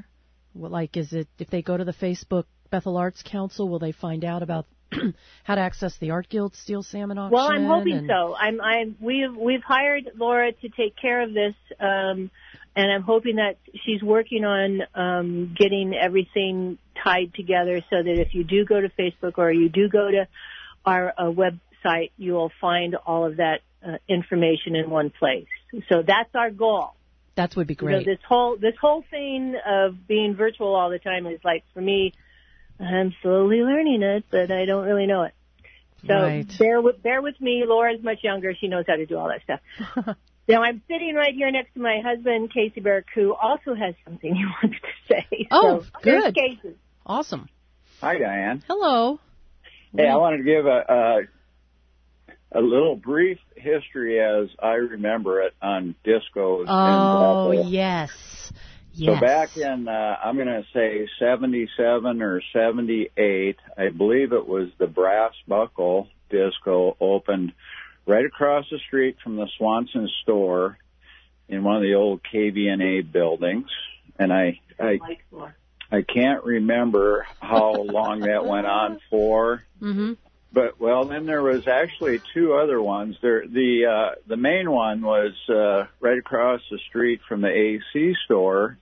Well, like, is it if they go to the Facebook Bethel Arts Council, will they find out about how to access the Art Guild Steel Salmon auction? Well, I'm hoping and... so. I'm, I'm, we've, we've hired Laura to take care of this, um, and I'm hoping that she's working on um, getting everything tied together so that if you do go to Facebook or you do go to our uh, website, you will find all of that uh, information in one place. So that's our goal. That would be great. You know, this whole this whole thing of being virtual all the time is like, for me, I'm slowly learning it, but I don't really know it. So right. bear with bear with me. Laura's much younger; she knows how to do all that stuff. Now I'm sitting right here next to my husband, Casey Burke, who also has something he wanted to say. Oh, so, good. Casey. Awesome. Hi, Diane. Hello. Hey, I wanted to give a, a a little brief history as I remember it on discos. Oh, in Bethel. yes. Yes. So back in, uh, I'm going to say seventy-seven or seventy-eight, I believe it was the Brass Buckle Disco opened right across the street from the Swanson store in one of the old K V N A buildings. And I, I, I can't remember how long that went on for. Mm-hmm. But, well, then there was actually two other ones. There, the uh, the main one was uh, right across the street from the A C store,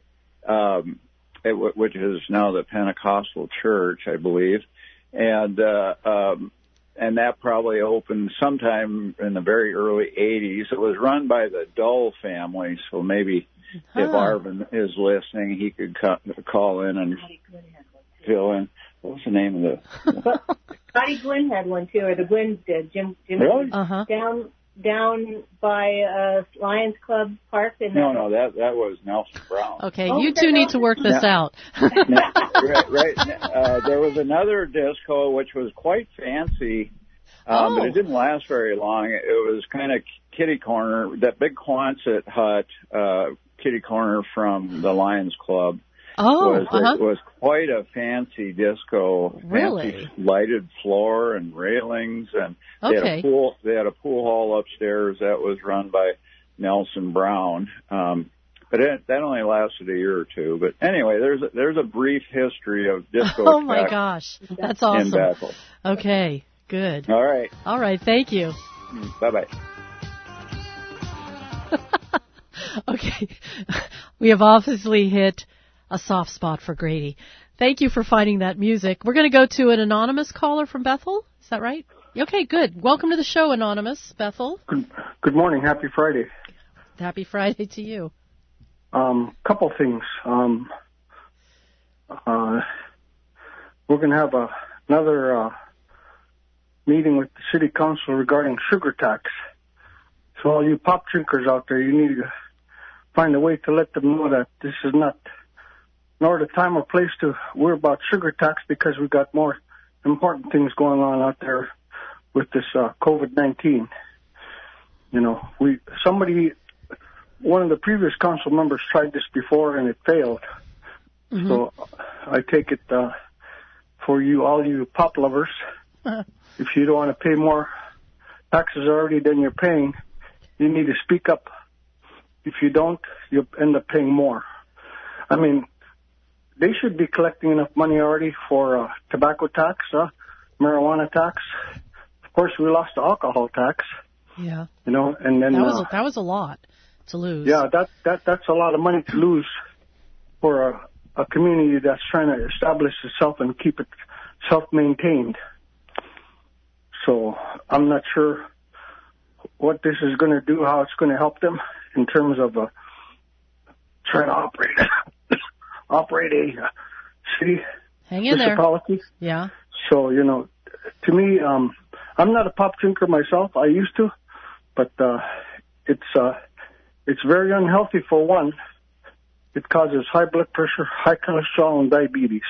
um, it, which is now the Pentecostal Church, I believe. And uh, um, and that probably opened sometime in the very early eighties. It was run by the Dull family, so maybe huh. if Arvin is listening, he could co- call in and fill in. What was the name of the... Scotty Gwynn had one too, or the Gwynns did. Jim, Jim really? Uh-huh. Down, down by uh, Lions Club Park. And no, no, that that was Nelson Brown. Okay, oh, you two need to work this now, out. now, right, right. Uh, there was another disco which was quite fancy, um, oh. but it didn't last very long. It was kind of kitty corner, that big Quonset hut, uh, kitty corner from the Lions Club. Oh, was, uh-huh. It was quite a fancy disco. Really? Fancy lighted floor and railings, and they okay. had a pool. They had a pool hall upstairs that was run by Nelson Brown. Um, but it, that only lasted a year or two. But anyway, there's a, there's a brief history of disco. Oh my gosh, that's awesome. In Bethel. Okay, good. All right. All right, thank you. Bye bye. Okay, we have obviously hit a soft spot for Grady. Thank you for finding that music. We're going to go to an anonymous caller from Bethel. Is that right? Okay, good. Welcome to the show, Anonymous, Bethel. Good, good morning. Happy Friday. Happy Friday to you. Um, couple things. Um, uh, we're going to have a, another uh, meeting with the City Council regarding sugar tax. So all you pop drinkers out there, you need to find a way to let them know that this is not nor the time or place to worry about sugar tax because we've got more important things going on out there with this uh, COVID nineteen. You know, we somebody, one of the previous council members tried this before and it failed. Mm-hmm. So I take it uh, for you, all you pop lovers, uh-huh. if you don't want to pay more taxes already than you're paying, you need to speak up. If you don't, you'll end up paying more. I mean, they should be collecting enough money already for uh, tobacco tax, uh, marijuana tax. Of course, we lost the alcohol tax. Yeah. You know, and then that was uh, a, that was a lot to lose. Yeah, that that that's a lot of money to lose for a, a community that's trying to establish itself and keep it self-maintained. So I'm not sure what this is going to do, how it's going to help them in terms of uh, trying to operate. operate a uh, city Hang in municipality. There. Yeah. So, you know, to me, um, I'm not a pop drinker myself. I used to, but uh, it's uh, it's very unhealthy for one. It causes high blood pressure, high cholesterol, and diabetes.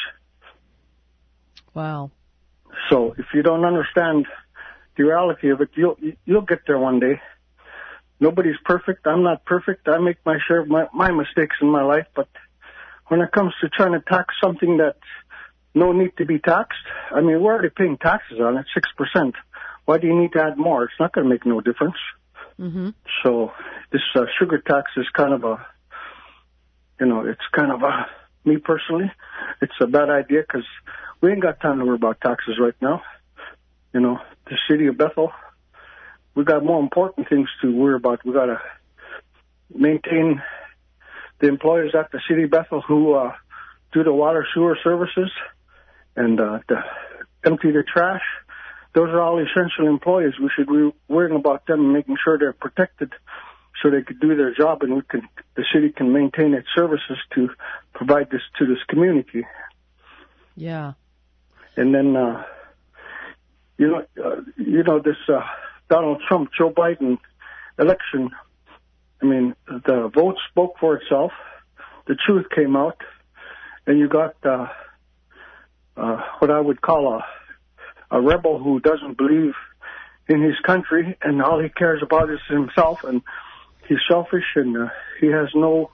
Wow. So if you don't understand the reality of it, you'll you'll get there one day. Nobody's perfect. I'm not perfect. I make my share of my, my mistakes in my life, but when it comes to trying to tax something that no need to be taxed, I mean, we're already paying taxes on it, six percent. Why do you need to add more? It's not going to make no difference. Mm-hmm. So this uh, sugar tax is kind of a, you know, it's kind of a me personally, it's a bad idea because we ain't got time to worry about taxes right now. You know, the city of Bethel, we got more important things to worry about. We got to maintain the employees at the city of Bethel who uh, do the water sewer services and uh, the, empty the trash. Those are all essential employees. We should be worrying about them and making sure they're protected so they could do their job and we can, the city can maintain its services to provide this to this community. Yeah. And then, uh, you know, uh, you know this uh, Donald Trump, Joe Biden election. I mean, the vote spoke for itself. The truth came out, and you got uh, uh, what I would call a a rebel who doesn't believe in his country, and all he cares about is himself, and he's selfish, and uh, he has no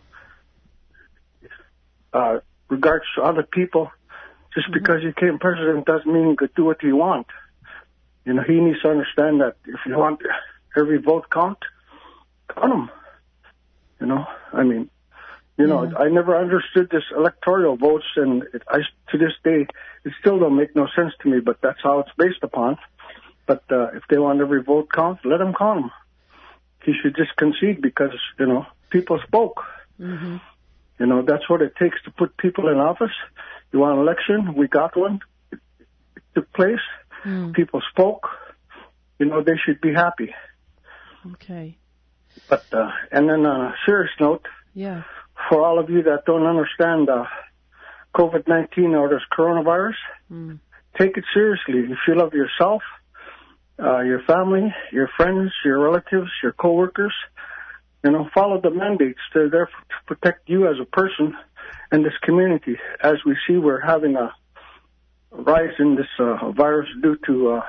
uh, regards to other people. Just mm-hmm. because he became president doesn't mean he could do what he wants. You know, he needs to understand that if you want every vote count, count them. You know, I mean, you know, yeah. I never understood this electoral votes, and it, I, to this day, it still don't make no sense to me, but that's how it's based upon. But uh, if they want every vote count, let them count them. He should just concede because, you know, people spoke. Mm-hmm. You know, that's what it takes to put people in office. You want an election? We got one. It, it took place. Mm. People spoke. You know, they should be happy. Okay. But, uh, and then on a serious note, yeah. for all of you that don't understand uh, COVID nineteen or this coronavirus, mm. take it seriously. If you love yourself, uh, your family, your friends, your relatives, your coworkers, you know, follow the mandates. They're there to protect you as a person and this community. As we see, we're having a rise in this uh, virus due to, uh,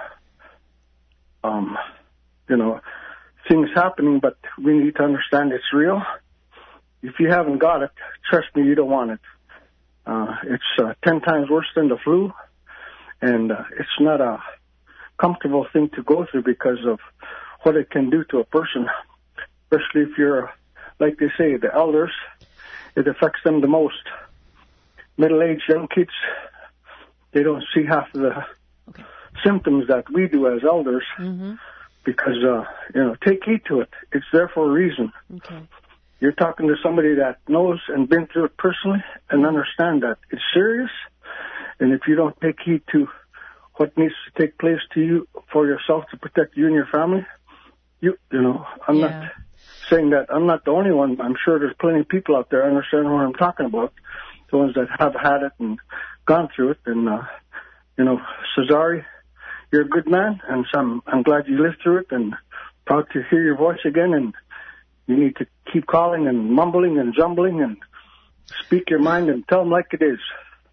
um, you know, things happening, but we need to understand it's real. If you haven't got it, trust me, you don't want it. Uh, it's uh, ten times worse than the flu, and uh, it's not a comfortable thing to go through because of what it can do to a person, especially if you're, like they say, the elders. It affects them the most. Middle-aged young kids, they don't see half of the okay. symptoms that we do as elders. Mm-hmm. Because, uh, you know, take heed to it. It's there for a reason. Okay. You're talking to somebody that knows and been through it personally and understand that it's serious. And if you don't take heed to what needs to take place to you for yourself to protect you and your family, you, you know, I'm yeah. not saying that I'm not the only one. I'm sure there's plenty of people out there who understand what I'm talking about. The ones that have had it and gone through it. And, uh, you know, Cesare, you're a good man, and so I'm, I'm glad you lived through it, and proud to hear your voice again, and you need to keep calling and mumbling and jumbling and speak your mind and tell them like it is.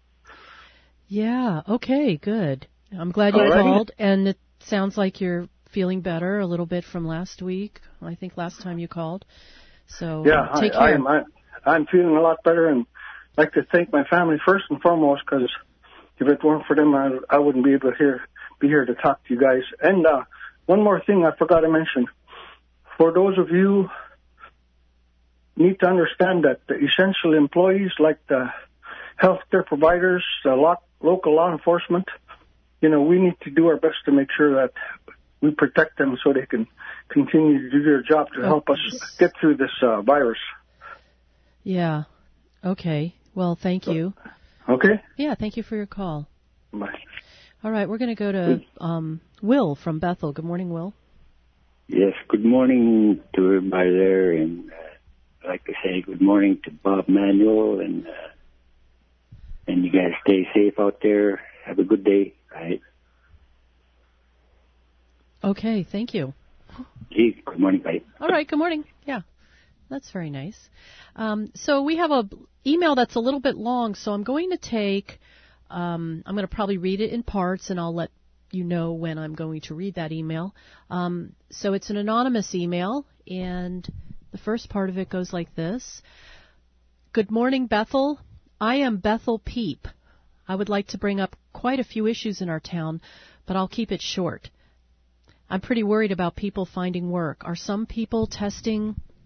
Yeah, okay, good. I'm glad you Alrighty. called, and it sounds like you're feeling better a little bit from last week. I think last time you called. So yeah, take I, care. I'm, I, I'm feeling a lot better, and I'd like to thank my family first and foremost, because if it weren't for them, I, I wouldn't be able to hear, be here to talk to you guys. And uh, one more thing I forgot to mention. For those of you need to understand that the essential employees like the healthcare providers, the lo- local law enforcement, you know, we need to do our best to make sure that we protect them so they can continue to do their job to help us get through this uh, virus. Yeah. Okay. Well, thank you. Okay. Yeah, thank you for your call. Bye. All right, we're going to go to um, Will from Bethel. Good morning, Will. Yes, good morning to everybody there, and uh, I'd like to say good morning to Bob Manuel, and uh, and you guys stay safe out there. Have a good day. Right. Okay, thank you. Gee, good morning, bye. All right, good morning. Yeah, that's very nice. Um, so we have a email that's a little bit long, so I'm going to take, um, I'm going to probably read it in parts, and I'll let you know when I'm going to read that email. Um, so it's an anonymous email, and the first part of it goes like this. Good morning, Bethel. I am Bethel Peep. I would like to bring up quite a few issues in our town, but I'll keep it short. I'm pretty worried about people finding work. Are some people testing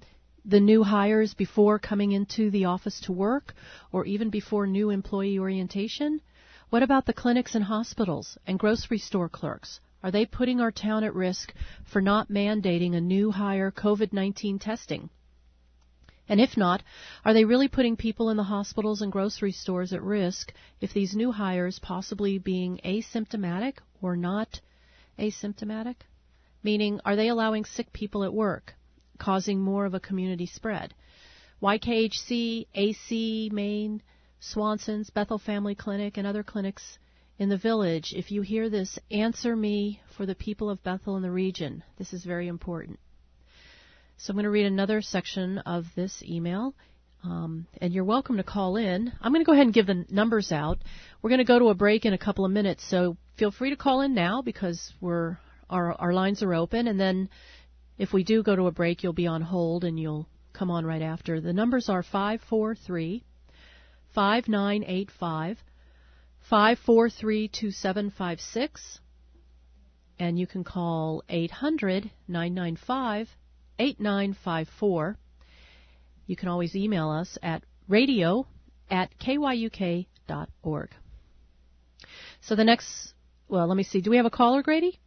the new hires before coming into the office to work or even before new employee orientation? What about the clinics and hospitals and grocery store clerks? Are they putting our town at risk for not mandating a new hire COVID nineteen testing? And if not, are they really putting people in the hospitals and grocery stores at risk if these new hires possibly being asymptomatic or not asymptomatic? Meaning, are they allowing sick people at work, causing more of a community spread? Y K H C, A C, Maine, Swanson's, Bethel Family Clinic, and other clinics in the village, if you hear this, answer me for the people of Bethel and the region. This is very important. So I'm going to read another section of this email, um, and you're welcome to call in. I'm going to go ahead and give the numbers out. We're going to go to a break in a couple of minutes, so feel free to call in now because we're our, our lines are open, and then if we do go to a break, you'll be on hold and you'll come on right after. The numbers are five four three, five nine eight five, five four three, two seven five six, and you can call eight hundred, nine nine five, eight nine five four. You can always email us at radio at k y u k dot org. So the next, well, let me see. Do we have a caller, Grady?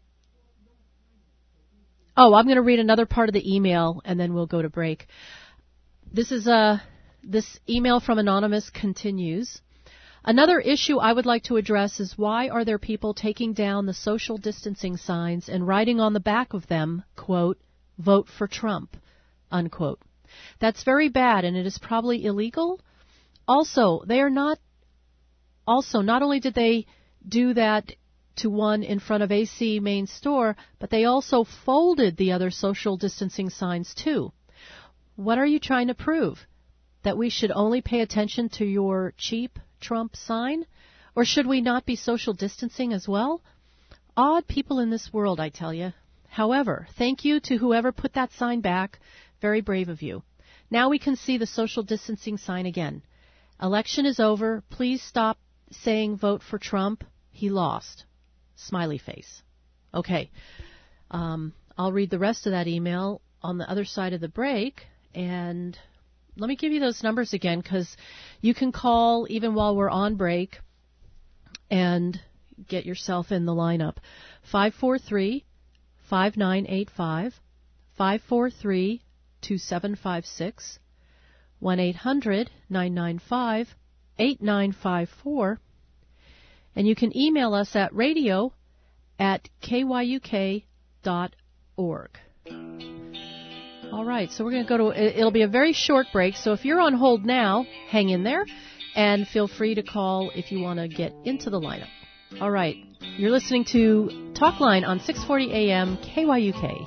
Oh, I'm going to read another part of the email, and then we'll go to break. This is a, this email from Anonymous continues. Another issue I would like to address is why are there people taking down the social distancing signs and writing on the back of them, quote, vote for Trump, unquote. That's very bad, and it is probably illegal. Also, they are not, also, not only did they do that to one in front of A C main store, but they also folded the other social distancing signs too. What are you trying to prove? That we should only pay attention to your cheap Trump sign? Or should we not be social distancing as well? Odd people in this world, I tell you. However, thank you to whoever put that sign back. Very brave of you. Now we can see the social distancing sign again. Election is over. Please stop saying vote for Trump. He lost. Smiley face. Okay. Um, I'll read the rest of that email on the other side of the break. And let me give you those numbers again, because you can call even while we're on break and get yourself in the lineup. five four three, five nine eight five, five four three, two seven five six, one eight hundred, nine nine five, eight nine five four, and you can email us at radio at k y u k dot org. All right, so we're going to go to, it'll be a very short break, so if you're on hold now, hang in there, and feel free to call if you want to get into the lineup. All right, you're listening to Talkline on six forty A M K Y U K.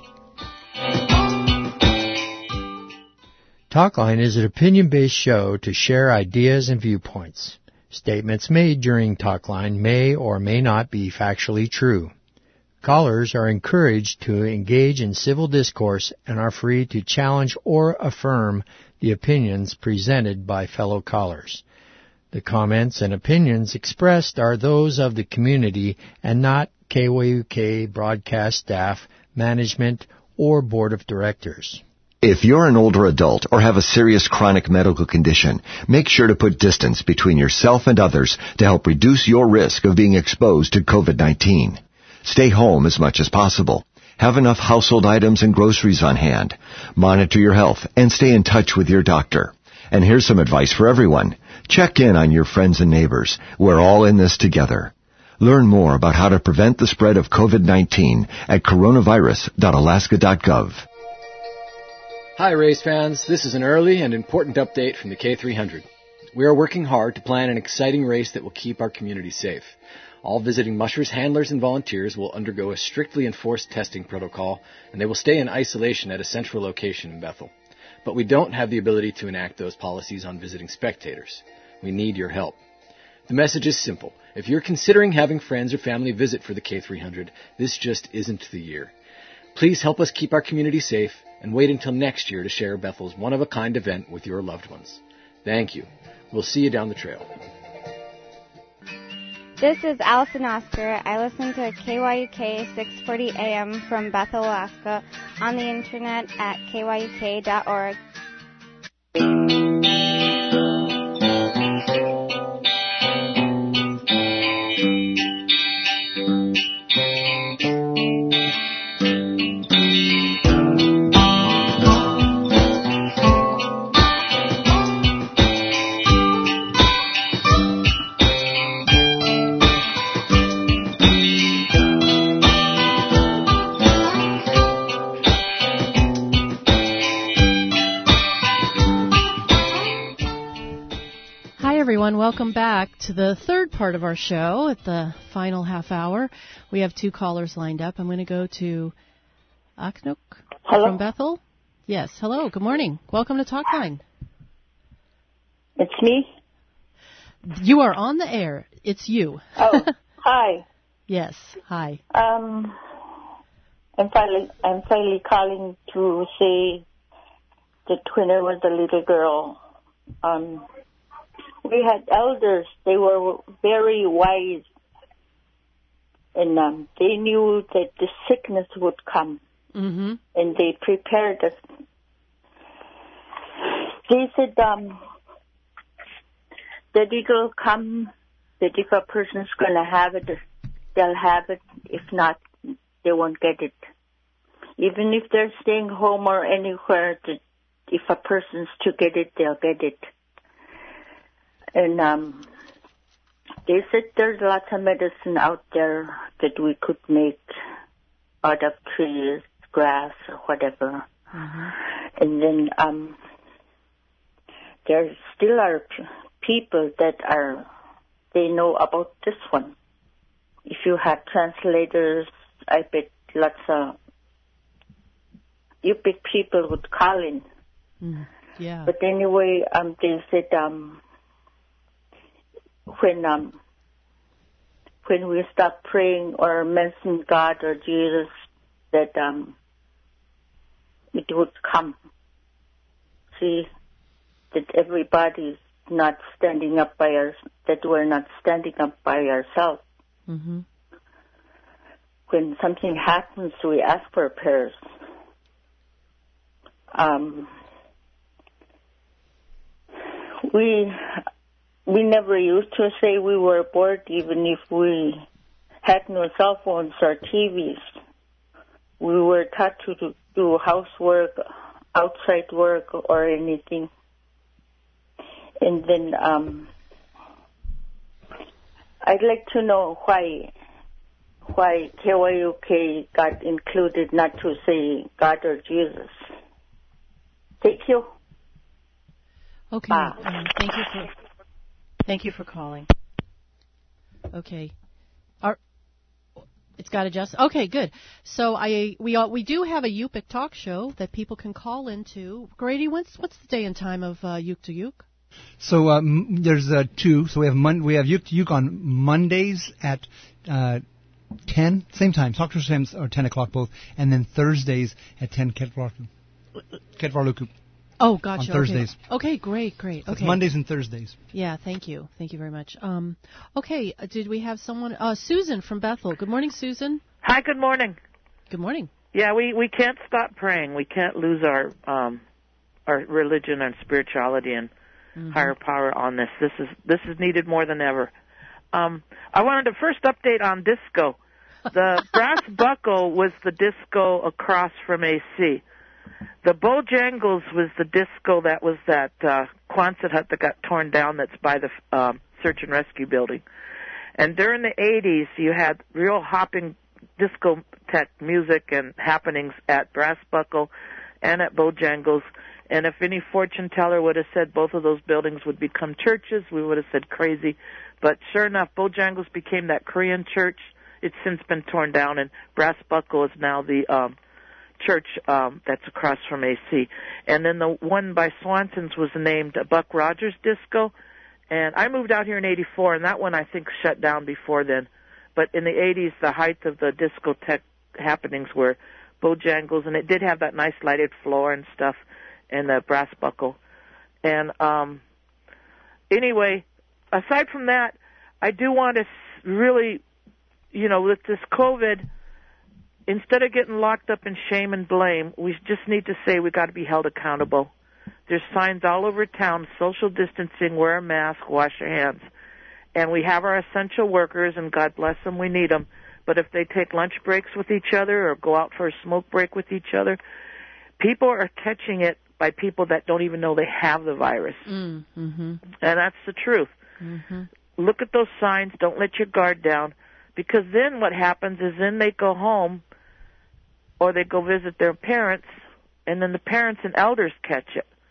Talkline is an opinion-based show to share ideas and viewpoints. Statements made during Talkline may or may not be factually true. Callers are encouraged to engage in civil discourse and are free to challenge or affirm the opinions presented by fellow callers. The comments and opinions expressed are those of the community and not K Y U K broadcast staff, management, or board of directors. If you're an older adult or have a serious chronic medical condition, make sure to put distance between yourself and others to help reduce your risk of being exposed to COVID nineteen. Stay home as much as possible. Have enough household items and groceries on hand. Monitor your health and stay in touch with your doctor. And here's some advice for everyone. Check in on your friends and neighbors. We're all in this together. Learn more about how to prevent the spread of COVID nineteen at coronavirus dot alaska dot gov. Hi, race fans. This is an early and important update from the K three hundred. We are working hard to plan an exciting race that will keep our community safe. All visiting mushers, handlers, and volunteers will undergo a strictly enforced testing protocol, and they will stay in isolation at a central location in Bethel. But we don't have the ability to enact those policies on visiting spectators. We need your help. The message is simple. If you're considering having friends or family visit for the K three hundred, this just isn't the year. Please help us keep our community safe and wait until next year to share Bethel's one-of-a-kind event with your loved ones. Thank you. We'll see you down the trail. This is Allison Oscar. I listen to K Y U K six forty A M from Bethel, Alaska, on the internet at k y u k dot org, everyone. Welcome back to the third part of our show at the final half hour. We have two callers lined up. I'm going to go to Aknuk from Bethel. Yes, hello. Good morning. Welcome to Talkline. It's me? You are on the air. It's you. Oh, hi. Yes, hi. Um, I'm finally, I'm finally calling to say that when I was a little girl, um, we had elders. They were very wise, and um, they knew that the sickness would come, mm-hmm. and they prepared us. They said um, that it'll come, that if a person's going to have it, they'll have it. If not, they won't get it. Even if they're staying home or anywhere, that if a person's to get it, they'll get it. And um, they said there's lots of medicine out there that we could make out of trees, grass, or whatever. Mm-hmm. And then um, there still are p- people that are, they know about this one. If you had translators, I bet lots of you bet people would call in. Mm, yeah. But anyway, um, they said um, when um, when we stop praying or mention God or Jesus, that um, it would come. See, that everybody's not standing up by us, that we're not standing up by ourselves. Mm-hmm. When something happens, we ask for prayers. Um, we we never used to say we were bored, even if we had no cell phones or T Vs. We were taught to do, do housework, outside work, or anything. And then um, I'd like to know why why K Y U K got included, not to say God or Jesus. Thank you. Okay. Ah. Um, thank you for thank you for calling. Okay. Our, it's got adjust. Okay, good. So I we all, we do have a Yupik talk show that people can call into. Grady, what's what's the day and time of uh, Yuk to Yuk? So um, there's uh, two. So we have Mon- we have Yuk to Yuk on Mondays at uh, ten, same time, talk to us or ten o'clock both, and then Thursdays at ten, Ketvarluku. Oh, gotcha. On Thursdays. Okay, okay great, great. So Okay. it's Mondays and Thursdays. Yeah, thank you. Thank you very much. Um, okay, uh, did we have someone? Uh, Susan from Bethel. Good morning, Susan. Hi, good morning. Good morning. Yeah, we, we can't stop praying. We can't lose our um, our religion and spirituality and Mm-hmm. higher power on this. This is this is needed more than ever. Um, I wanted to first update on disco. The Brass Buckle was the disco across from A C. The Bojangles was the disco that was that uh, Quonset hut that got torn down that's by the um, search and rescue building. And during the eighties, you had real hopping discotheque music and happenings at Brass Buckle and at Bojangles. And if any fortune teller would have said both of those buildings would become churches, we would have said crazy. But sure enough, Bojangles became that Korean church. It's since been torn down, and Brass Buckle is now the um, church um, that's across from A C. And then the one by Swanson's was named Buck Rogers Disco. And I moved out here in eighty-four, and that one I think shut down before then. But in the eighties, the height of the discotheque happenings were Bojangles, and it did have that nice lighted floor and stuff. And the Brass Buckle. And um, anyway, aside from that, I do want to really, you know, with this COVID, instead of getting locked up in shame and blame, we just need to say we got to be held accountable. There's signs all over town, social distancing, wear a mask, wash your hands. And we have our essential workers, and God bless them, we need them. But if they take lunch breaks with each other or go out for a smoke break with each other, people are catching it by people that don't even know they have the virus. Mm, mm-hmm. And that's the truth. Mm-hmm. Look at those signs. Don't let your guard down. Because then what happens is then they go home or they go visit their parents, and then the parents and elders catch it.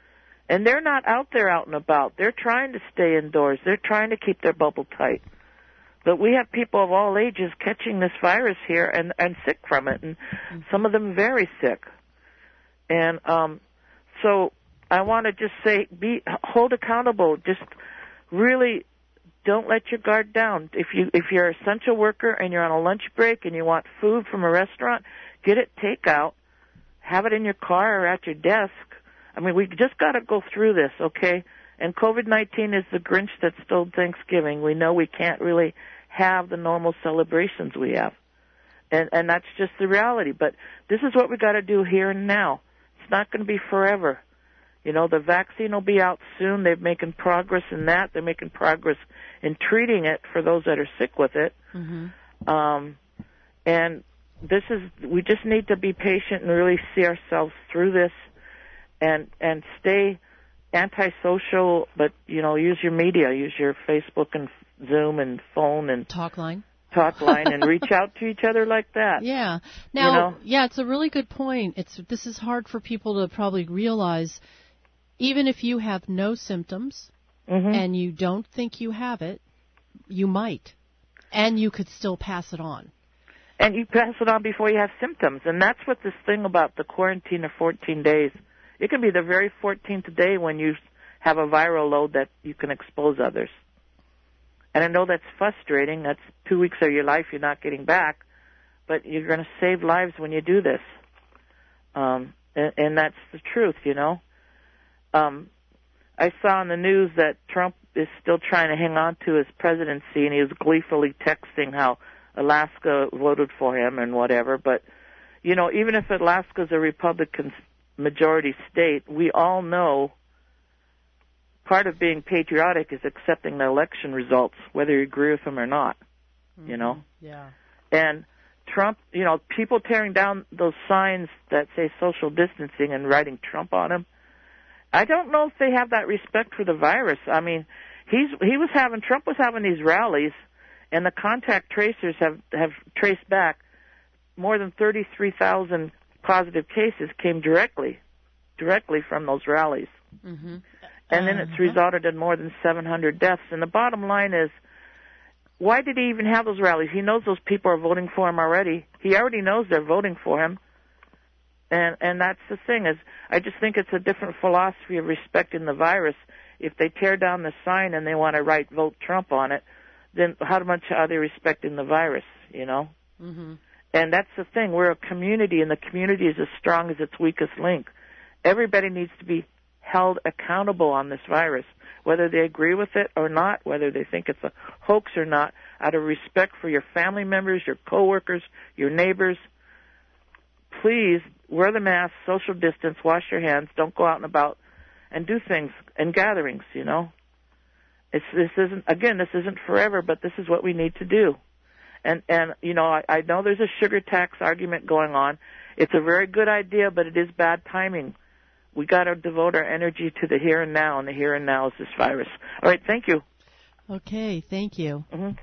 And they're not out there out and about. They're trying to stay indoors. They're trying to keep their bubble tight. But we have people of all ages catching this virus here and, and sick from it, and mm-hmm. some of them very sick. And um, so I want to just say, be hold accountable. Just really don't let your guard down. If you if you're an essential worker and you're on a lunch break and you want food from a restaurant, get it takeout. Have it in your car or at your desk. I mean, we just got to go through this, okay? And COVID nineteen is the Grinch that stole Thanksgiving. We know we can't really have the normal celebrations we have. And and that's just the reality. But this is what we got to do here and now. It's not going to be forever. You know, the vaccine will be out soon. They're making progress in that. They're making progress in treating it for those that are sick with it. Mm-hmm. Um, and this is, we just need to be patient and really see ourselves through this and, and stay antisocial, but, you know, use your media, use your Facebook and Zoom and phone and talk line. Talk line and reach out to each other like that. Yeah. Now, you know? yeah, it's a really good point. It's this is hard for people to probably realize. Even if you have no symptoms mm-hmm. and you don't think you have it, you might, and you could still pass it on. And you pass it on before you have symptoms, and that's what this thing about the quarantine of fourteen days. It can be the very fourteenth day when you have a viral load that you can expose others. And I know that's frustrating. That's two weeks of your life you're not getting back, but you're going to save lives when you do this. Um, and, and that's the truth, you know. Um, I saw on the news that Trump is still trying to hang on to his presidency, and he was gleefully texting how Alaska voted for him and whatever. But, you know, even if Alaska's a Republican majority state, we all know part of being patriotic is accepting the election results, whether you agree with them or not, mm-hmm. you know? Yeah. And Trump, you know, people tearing down those signs that say social distancing and writing Trump on them, I don't know if they have that respect for the virus. I mean, he's he was having Trump was having these rallies, and the contact tracers have have traced back more than thirty-three thousand positive cases came directly, directly from those rallies, mm-hmm. and then it's uh-huh. resulted in more than seven hundred deaths. And the bottom line is, why did he even have those rallies? He knows those people are voting for him already. He already knows they're voting for him. And and that's the thing is, I just think it's a different philosophy of respecting the virus. If they tear down the sign and they want to write "Vote Trump" on it, then how much are they respecting the virus? You know. Mm-hmm. And that's the thing. We're a community, and the community is as strong as its weakest link. Everybody needs to be held accountable on this virus, whether they agree with it or not, whether they think it's a hoax or not. Out of respect for your family members, your coworkers, your neighbors, please wear the mask, social distance, wash your hands, don't go out and about, and do things and gatherings, you know. It's, this isn't, again, this isn't forever, but this is what we need to do. And, and you know, I, I know there's a sugar tax argument going on. It's a very good idea, but it is bad timing. We got to devote our energy to the here and now, and the here and now is this virus. All right, thank you. Okay, thank you. Mm-hmm.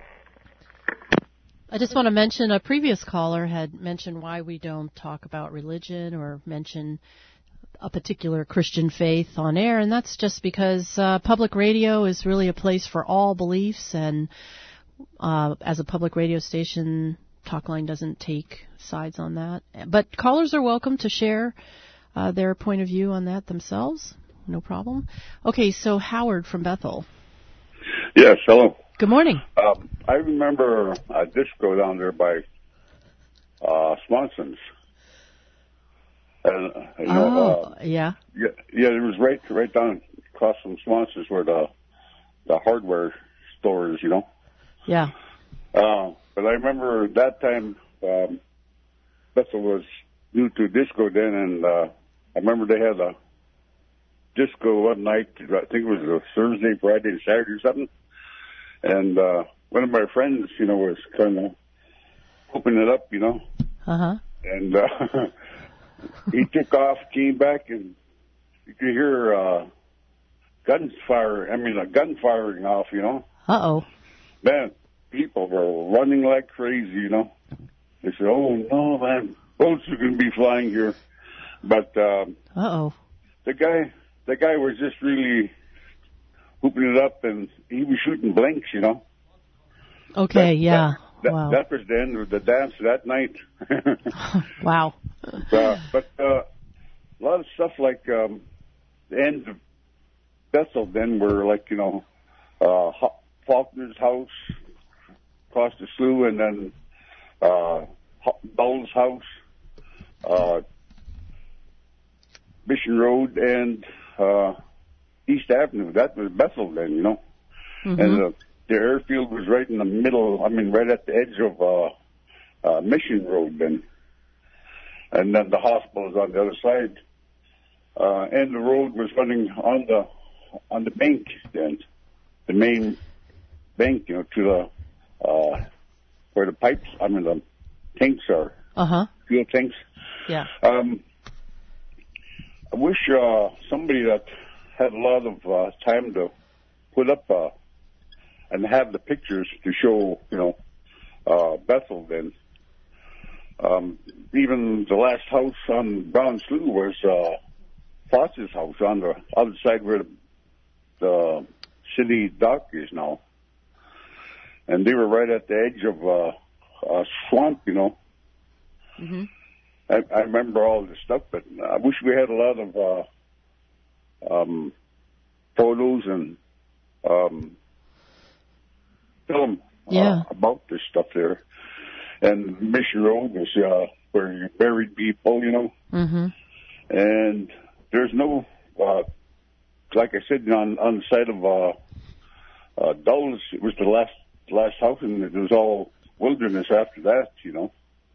I just want to mention a previous caller had mentioned why we don't talk about religion or mention a particular Christian faith on air, and that's just because uh, public radio is really a place for all beliefs, and uh, as a public radio station, Talkline doesn't take sides on that. But callers are welcome to share uh, their point of view on that themselves. No problem. Okay, so Howard from Bethel. Yes, hello. Good morning. Um, I remember a disco down there by uh, Swanson's. And, you know, oh, uh, yeah. yeah. Yeah, it was right right down across from Swanson's where the the hardware store is, you know. Yeah. Uh, but I remember that time um, Bethel was new to disco then, and uh, I remember they had a disco one night. I think it was a Thursday, Friday, and Saturday or something. And uh, one of my friends, you know, was kind of opening it up, you know. Uh-huh. And uh, he took off, came back, and you could hear uh, guns fire. I mean, a gun firing off, you know. Uh-oh. Man, people were running like crazy, you know. They said, oh, no, man, boats are going to be flying here. But um, Uh-oh. the guy the guy was just really hooping it up, and he was shooting blanks, you know. Okay, that, yeah. That, that, wow. that was the end of the dance that night. Wow. uh, but uh, a lot of stuff like um, the ends of Bethel then were like, you know, uh, Faulkner's house across the slough, and then uh, Dull's house, uh, Mission Road, and uh, East Avenue. That was Bethel then, you know. Mm-hmm. And uh, the airfield was right in the middle, I mean, right at the edge of uh, uh, Mission Road then. And then the hospital was on the other side. Uh, and the road was running on the on the bank then, the main bank, you know, to the, uh, where the pipes, I mean, the tanks are. Uh-huh. Fuel tanks. Yeah. Um, I wish uh, somebody that had a lot of uh, time to put up uh, and have the pictures to show, you know, uh, Bethel then. Um, even the last house on Brown Slough was uh, Foss's house on the other side where the, the city dock is now. And they were right at the edge of uh, a swamp, you know. Mm-hmm. I, I remember all this stuff, but I wish we had a lot of uh, um, photos and um, film yeah. uh, about this stuff there. And Mission Road was uh, where you buried people, you know. Mm-hmm. And there's no, uh, like I said, on on the side of uh, uh, Dulles, it was the last last house, and it was all wilderness after that, you know.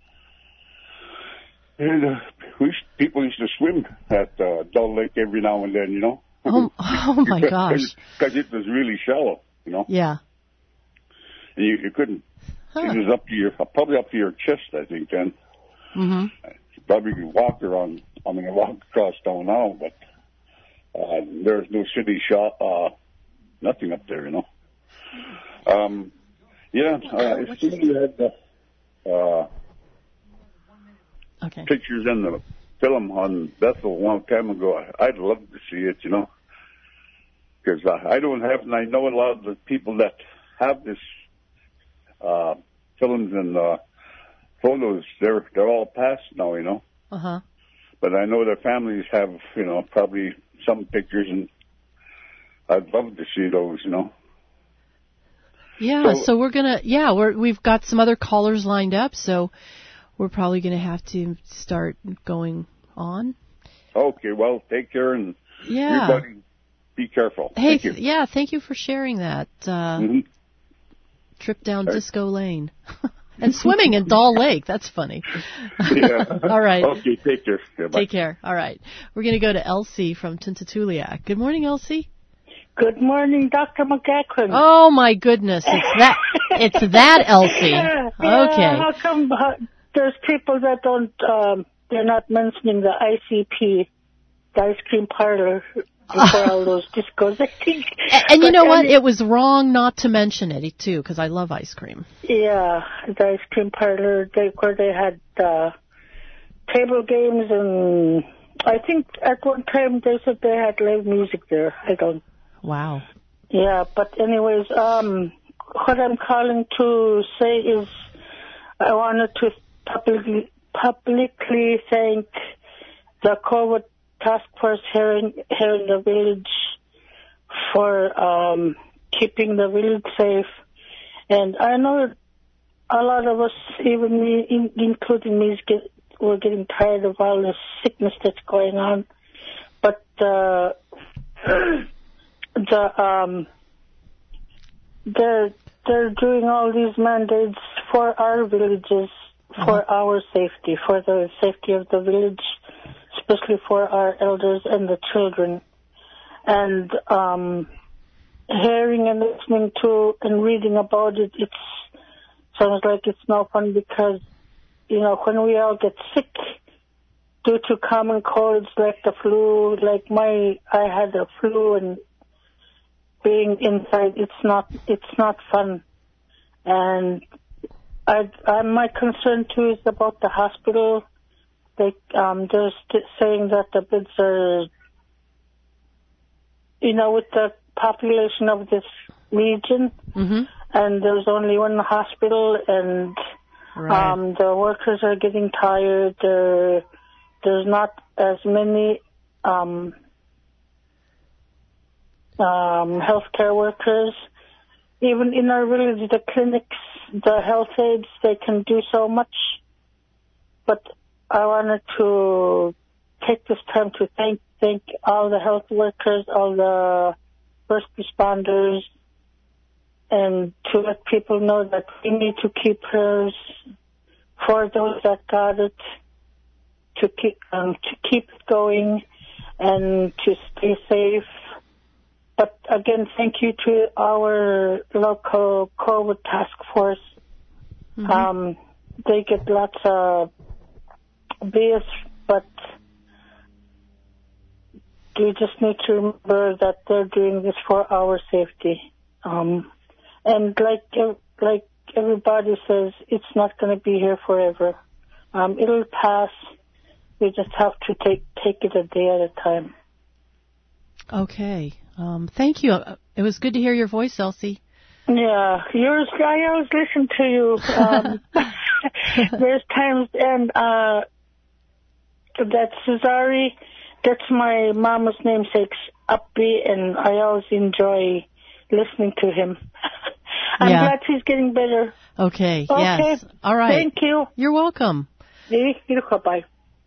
And uh, we used, people used to swim at uh, Dull Lake every now and then, you know. Oh, oh my gosh. Because it was really shallow, you know. Yeah. And you, you couldn't. Huh. It was up to your, probably up to your chest, I think, then. Mm-hmm. You probably could walk around, I mean, I walk across town now, but uh, there's no city shop, uh, nothing up there, you know. Um, yeah, uh, if you had the uh, okay. pictures in the film on Bethel a long time ago, I'd love to see it, you know. Because uh, I don't have, and I know a lot of the people that have this uh, films and uh, photos, they're they're all past now, you know. Uh-huh. But I know their families have, you know, probably some pictures, and I'd love to see those, you know. Yeah, so, so we're gonna, yeah, we're we've got some other callers lined up, so we're probably gonna have to start going on. Okay, well, take care, and yeah, everybody be careful. Hey, thank you. Th- yeah, thank you for sharing that. Uh, mm-hmm. Trip down right. Disco Lane. And swimming in Doll Lake. That's funny. Yeah. All right. Okay, take care. Yeah, take care. All right. We're going to go to Elsie from Tuntatuliak. Good morning, Elsie. Good morning, Doctor McEachran. Oh, my goodness. It's that It's that Elsie. Yeah, okay. How come uh, there's people that don't, um, they're not mentioning the I C P, the ice cream parlor, before all those discos, I think. And, and you but know what? any, it was wrong not to mention it, too, because I love ice cream. Yeah, the ice cream parlor, they, where they had uh, table games, and I think at one time they said they had live music there. I don't. Wow. Yeah, but anyways, um, what I'm calling to say is I wanted to publicly, publicly thank the COVID task force here in, here in the village for um, keeping the village safe. And I know a lot of us, even me, in, including me, is get, we're getting tired of all this sickness that's going on. But uh, the um, they're they're doing all these mandates for our villages, for uh-huh. our safety, for the safety of the village, especially for our elders and the children. And um, hearing and listening to and reading about it, it sounds like it's no fun because, you know, when we all get sick due to common colds like the flu, like my, I had a flu, and being inside, it's not, it's not fun. And I, I, my concern too is about the hospital. They, um, they're st- saying that the beds are you know, with the population of this region, Mm-hmm. and there's only one hospital, and Right. um, the workers are getting tired. There, there's not as many um, um, healthcare workers. Even in our village, the clinics, the health aides, they can do so much. But I wanted to take this time to thank thank all the health workers, all the first responders, and to let people know that we need to keep prayers for those that got it, to keep um, to keep it going, and to stay safe. But again, thank you to our local COVID task force. Mm-hmm. Um, they get lots of B S, but we just need to remember that they're doing this for our safety. Um, and like like everybody says, it's not going to be here forever. Um, it'll pass. We just have to take take it a day at a time. Okay. Um, thank you. Uh, It was good to hear your voice, Elsie. Yeah, yours. I always listen to you. Um, there's times, and uh, that Cesare, that's my mama's namesake, Uppy, and I always enjoy listening to him. I'm Yeah. glad he's getting better. Okay. Okay. Yes. All right. Thank you. You're welcome. Bye.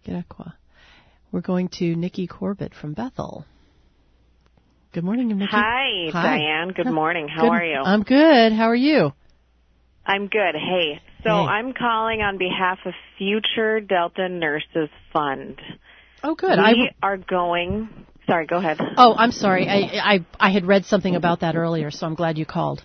We're going to Nikki Corbett from Bethel. Good morning, Nikki. Hi, Hi. Diane. Good morning. How Good. are you? I'm good. How are you? I'm good. Hey, so Hey. I'm calling on behalf of Future Delta Nurses Fund. Oh, good. We I, are going. Sorry, go ahead. oh, I'm sorry. I, I I had read something about that earlier, so I'm glad you called.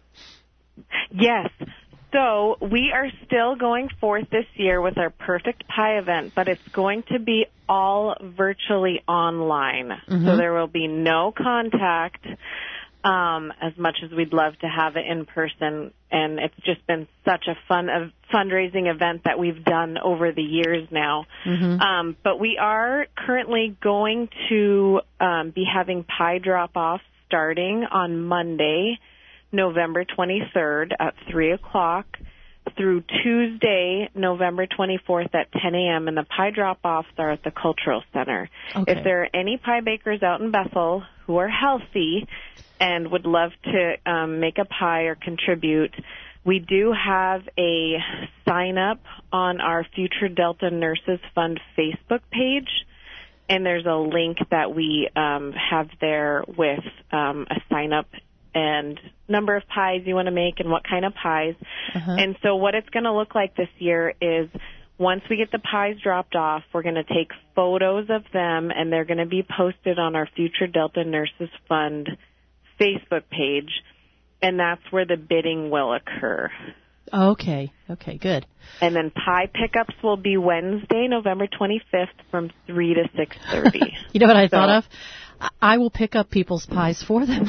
Yes. So we are still going forth this year with our Perfect Pie event, but it's going to be all virtually online. Mhm. So there will be no contact, um, as much as we'd love to have it in person. And it's just been such a fun uh, fundraising event that we've done over the years now. Mm-hmm. Um, but we are currently going to um, be having pie drop-off starting on Monday, November twenty-third at three o'clock through Tuesday, November twenty-fourth at ten a.m. And the pie drop-offs are at the Cultural Center. Okay. If there are any pie bakers out in Bethel who are healthy and would love to um, make a pie or contribute, we do have a sign-up on our Future Delta Nurses Fund Facebook page. And there's a link that we um, have there with um, a sign-up and number of pies you want to make and what kind of pies. Uh-huh. And so what it's going to look like this year is once we get the pies dropped off, we're going to take photos of them, and they're going to be posted on our Future Delta Nurses Fund Facebook page, and that's where the bidding will occur. Okay. Okay, good. And then pie pickups will be Wednesday, November twenty-fifth from three to six thirty. You know what I So- thought of? I- I will pick up people's pies for them.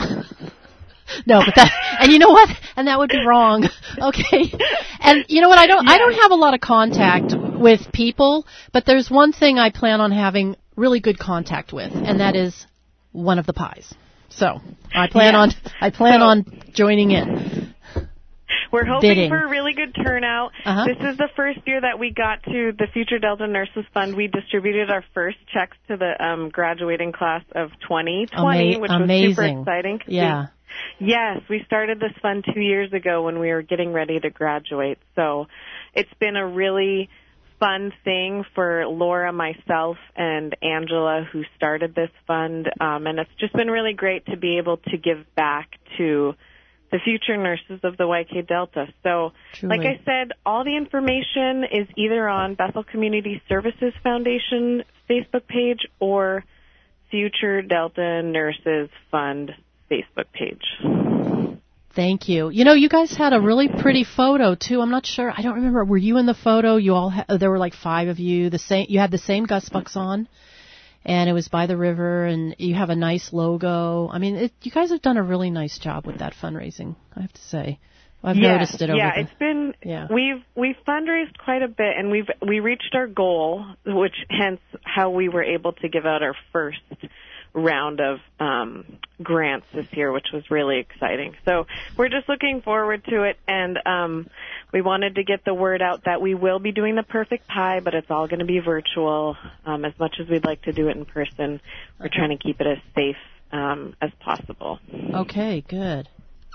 No, but that, and you know what? And that would be wrong. Okay. And you know what? I don't, I don't have a lot of contact with people, but there's one thing I plan on having really good contact with, and that is one of the pies. So I plan Yeah. on, I plan So- on joining in. We're hoping Bidding. for a really good turnout. Uh-huh. This is the first year that we got to the Future Delta Nurses Fund. We distributed our first checks to the um, graduating class of twenty twenty, Ama- which was super amazing. exciting. 'cause Yeah. We, yes, we started this fund two years ago when we were getting ready to graduate. So it's been a really fun thing for Laura, myself, and Angela, who started this fund. Um, and it's just been really great to be able to give back to the future nurses of the Y K Delta. So, Truly. like I said, all the information is either on Bethel Community Services Foundation Facebook page or Future Delta Nurses Fund Facebook page. Thank you. You know, you guys had a really pretty photo too. I'm not sure. I don't remember. Were you in the photo? You all ha- there were like five of you. The same. You had the same Gus Bucks on, and it was by the river. And you have a nice logo. I mean, it, you guys have done a really nice job with that fundraising. I have to say, I've Yeah, noticed it over yeah, the. it's been Yeah. we've we've fundraised quite a bit, and we've we reached our goal, which hence how we were able to give out our first round of um, grants this year, which was really exciting. So we're just looking forward to it, and um, we wanted to get the word out that we will be doing the Perfect Pie, but it's all going to be virtual. Um, as much as we'd like to do it in person, we're Okay. trying to keep it as safe um, as possible. Okay, good.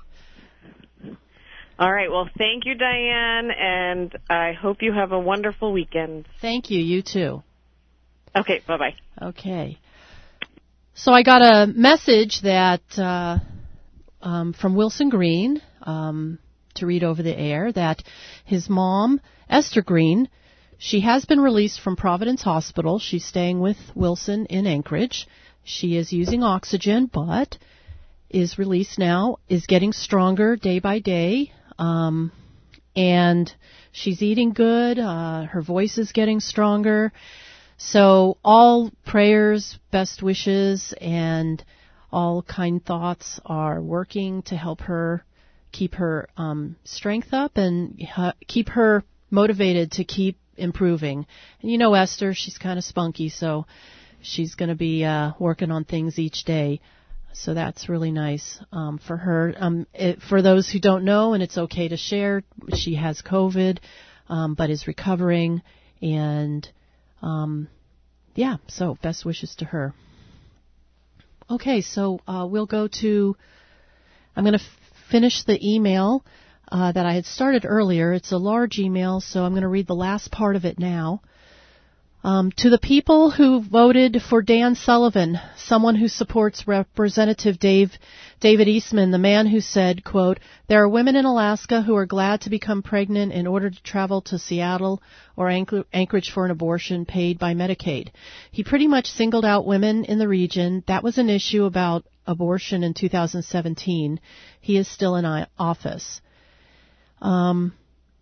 All right, well, thank you, Diane, and I hope you have a wonderful weekend. Thank you. You too. Okay, bye-bye. Okay. So I got a message that uh, um, from Wilson Green um, to read over the air that his mom, Esther Green, she has been released from Providence Hospital. She's staying with Wilson in Anchorage. She is using oxygen, but is released now, is getting stronger day by day, um, and she's eating good. Uh, her voice is getting stronger. So all prayers, best wishes, and all kind thoughts are working to help her keep her um, strength up and uh, keep her motivated to keep improving. And you know Esther, she's kind of spunky, so she's going to be uh, working on things each day. So that's really nice um, for her. Um, it, for those who don't know, and it's okay to share, she has COVID, um, but is recovering, and um, yeah, so best wishes to her. Okay, so uh, we'll go to, I'm going to f- finish the email uh, that I had started earlier. It's a large email, so I'm going to read the last part of it now. Um, to the people who voted for Dan Sullivan, someone who supports Representative Dave, David Eastman, the man who said, quote, there are women in Alaska who are glad to become pregnant in order to travel to Seattle or Anchorage for an abortion paid by Medicaid. He pretty much singled out women in the region. That was an issue about abortion in two thousand seventeen. He is still in office. Um,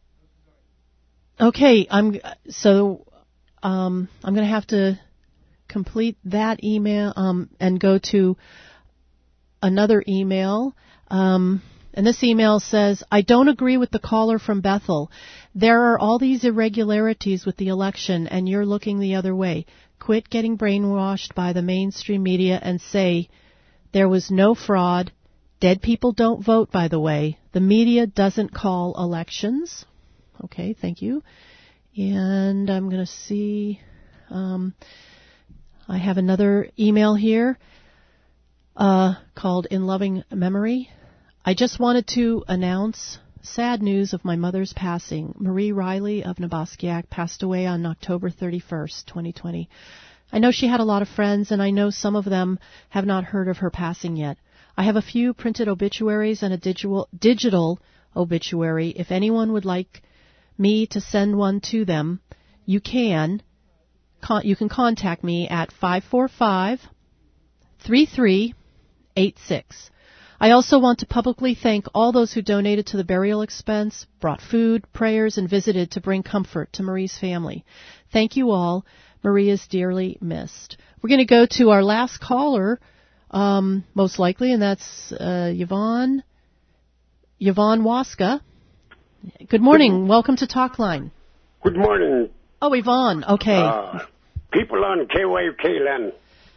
okay, I'm so... Um, I'm going to have to complete that email um, and go to another email. Um, and this email says, I don't agree with the caller from Bethel. There are all these irregularities with the election, and you're looking the other way. Quit getting brainwashed by the mainstream media and say there was no fraud. Dead people don't vote, by the way. The media doesn't call elections. Okay, thank you. And I'm going to see, um, I have another email here uh, called In Loving Memory. I just wanted to announce sad news of my mother's passing. Marie Riley of Neboskiak passed away on October thirty-first, twenty twenty. I know she had a lot of friends, and I know some of them have not heard of her passing yet. I have a few printed obituaries and a digital, digital obituary. If anyone would like me to send one to them, you can. Con- you can contact me at five four five, three three eight six. I also want to publicly thank all those who donated to the burial expense, brought food, prayers, and visited to bring comfort to Marie's family. Thank you all. Marie is dearly missed. We're going to go to our last caller, um, most likely, and that's uh, Yvonne, Yvonne Waska. Good morning. Good. Welcome to Talkline. Good morning. Oh, Yvonne. Okay. Uh, people on K Y U K land.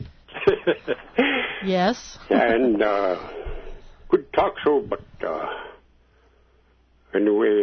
Yes. And uh, good talk show, but uh, anyway,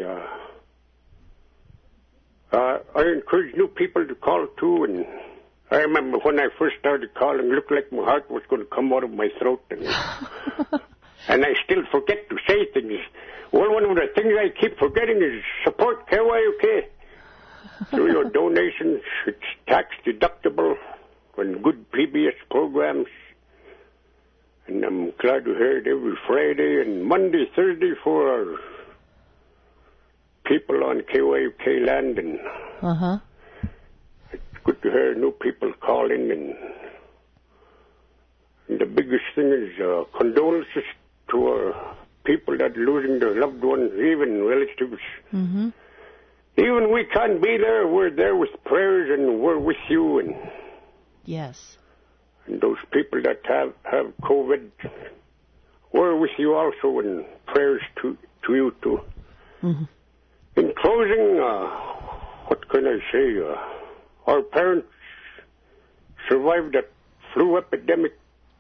uh, uh, I encourage new people to call too. And I remember when I first started calling, it looked like my heart was going to come out of my throat. And, and I still forget to say things. Well, one of the things I keep forgetting is support K Y U K. Through your donations, it's tax deductible on good P B S programs. And I'm glad to hear it every Friday and Monday, Thursday for our people on K Y U K land. And uh-huh. It's good to hear new people calling. And, and the biggest thing is uh, condolences to our people that are losing their loved ones, even relatives. Mm-hmm. Even we can't be there, we're there with prayers and we're with you. And yes. And those people that have, have COVID, we're with you also, and prayers to, to you too. Mm-hmm. In closing, uh, what can I say? Uh, our parents survived that flu epidemic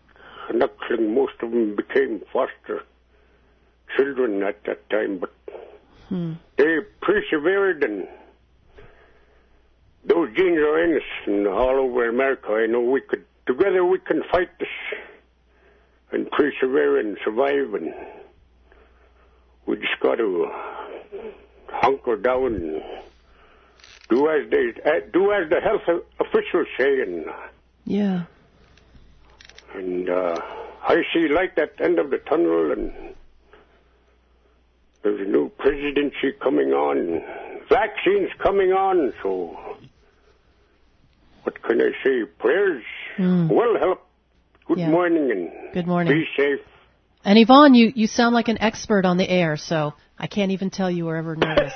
knuckling. Most of them became foster children at that time, but Hmm. they persevered, and those genes are in us, and all over America. I know we could, together we can fight this and persevere and survive, and we just got to hunker down and do as they uh, do as the health officials say, and Yeah. and uh, I see light at the end of the tunnel, and there's a new presidency coming on, vaccines coming on, so what can I say? Prayers Mm. will help. Good Yeah. morning, and Good morning. be safe. And Yvonne, you, you sound like an expert on the air, so I can't even tell you were ever nervous.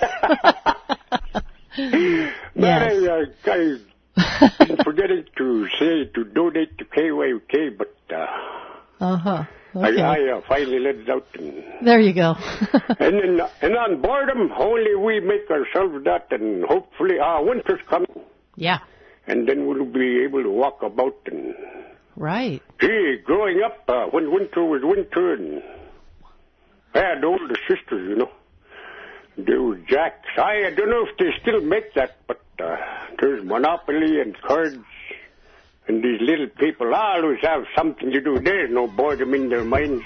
But I, uh, I've been forgetting to say to donate to K Y U K, but uh, Uh-huh. Okay. I, I uh, finally let it out. And, There you go. and, then, and on boredom, only we make ourselves that, and hopefully uh, winter's coming. Yeah. And then we'll be able to walk about. And Right. gee, growing up, uh, when winter was winter, and I had older sisters, you know. They were jacks. I, I don't know if they still make that, but uh, there's Monopoly and cards. And these little people always have something to do. There's no boredom in their minds.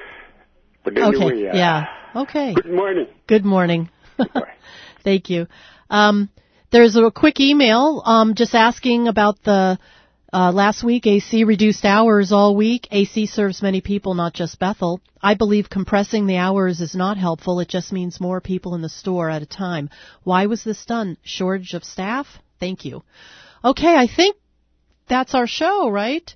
But anyway, Okay. uh, Yeah. Okay. good morning. Good morning. Thank you. Um, there's a quick email um, just asking about the uh, last week, A C reduced hours all week. A C serves many people, not just Bethel. I believe compressing the hours is not helpful. It just means more people in the store at a time. Why was this done? Shortage of staff? Thank you. Okay, I think that's our show, right?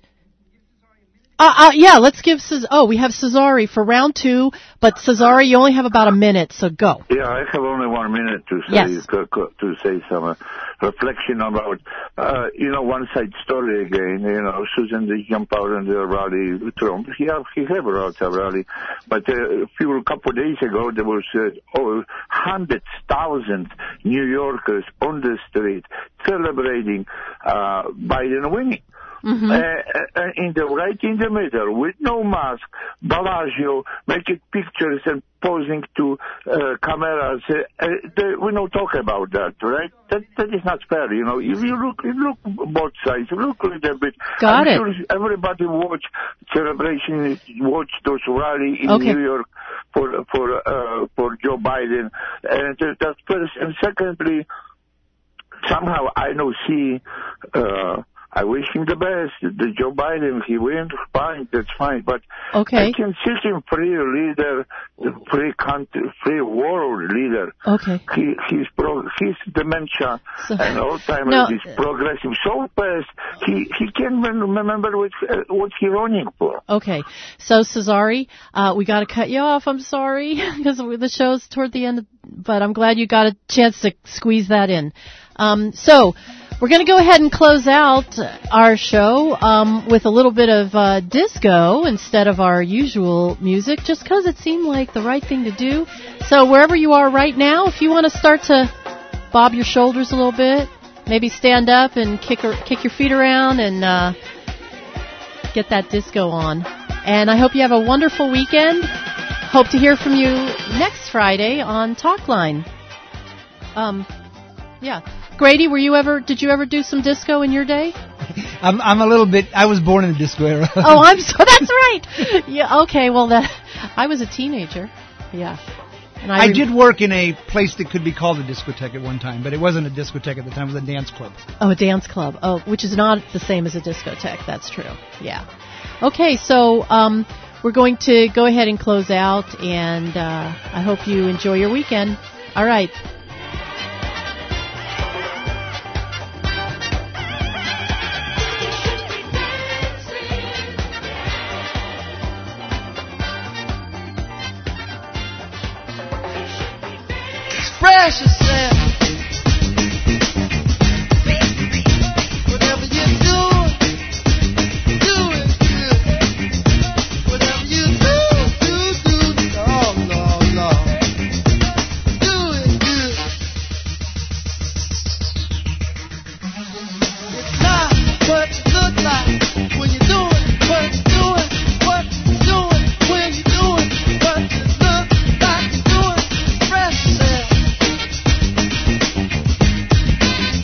Uh, uh, yeah, let's give Cesare. Oh, we have Cesare for round two, but Cesare, you only have about a minute, so go. Yeah, I have only one minute to say Yes. to, to say some uh, reflection about, uh, you know, one side story again. You know, Susan they jump out in the rally. Trump, he have he have a rally, but uh, a few a couple of days ago there was uh, oh, hundred thousand New Yorkers on the street celebrating uh, Biden winning. Mm-hmm. Uh, uh, in the right in the middle, with no mask, Bellagio making pictures and posing to uh, cameras. Uh, uh, they, we don't talk about that, right? That that is not fair, you know. If you look, you look both sides, look a little bit. Got I'm it. Sure everybody watch celebration, watch those rally in Okay. New York for for uh, for Joe Biden, and uh, that's first. And secondly, somehow I don't see. Uh, I wish him the best. The Joe Biden, he wins, fine, that's fine. But Okay. I can see him free leader, free country, free world leader. Okay. He, he's pro, he's dementia So- and Alzheimer's No. is progressive so fast. He he can't remember what uh, what he's running for. Okay, so Cesare, uh, we got to cut you off. I'm sorry because the show's toward the end, but I'm glad you got a chance to squeeze that in. Um, so we're going to go ahead and close out our show um, with a little bit of uh, disco instead of our usual music, just because it seemed like the right thing to do. So wherever you are right now, if you want to start to bob your shoulders a little bit, maybe stand up and kick or, kick your feet around and uh, get that disco on. And I hope you have a wonderful weekend. Hope to hear from you next Friday on Talkline. Um, yeah. Grady, were you ever, did you ever do some disco in your day? I'm I'm a little bit. I was born in the disco era. Oh, I'm so, that's right. Yeah, okay, well, that, I was a teenager. Yeah. And I, I rem- did work in a place that could be called a discotheque at one time, but it wasn't a discotheque at the time. It was a dance club. Oh, a dance club. Oh, which is not the same as a discotheque. That's true. Yeah. Okay, so um, we're going to go ahead and close out, and uh, I hope you enjoy your weekend. All right.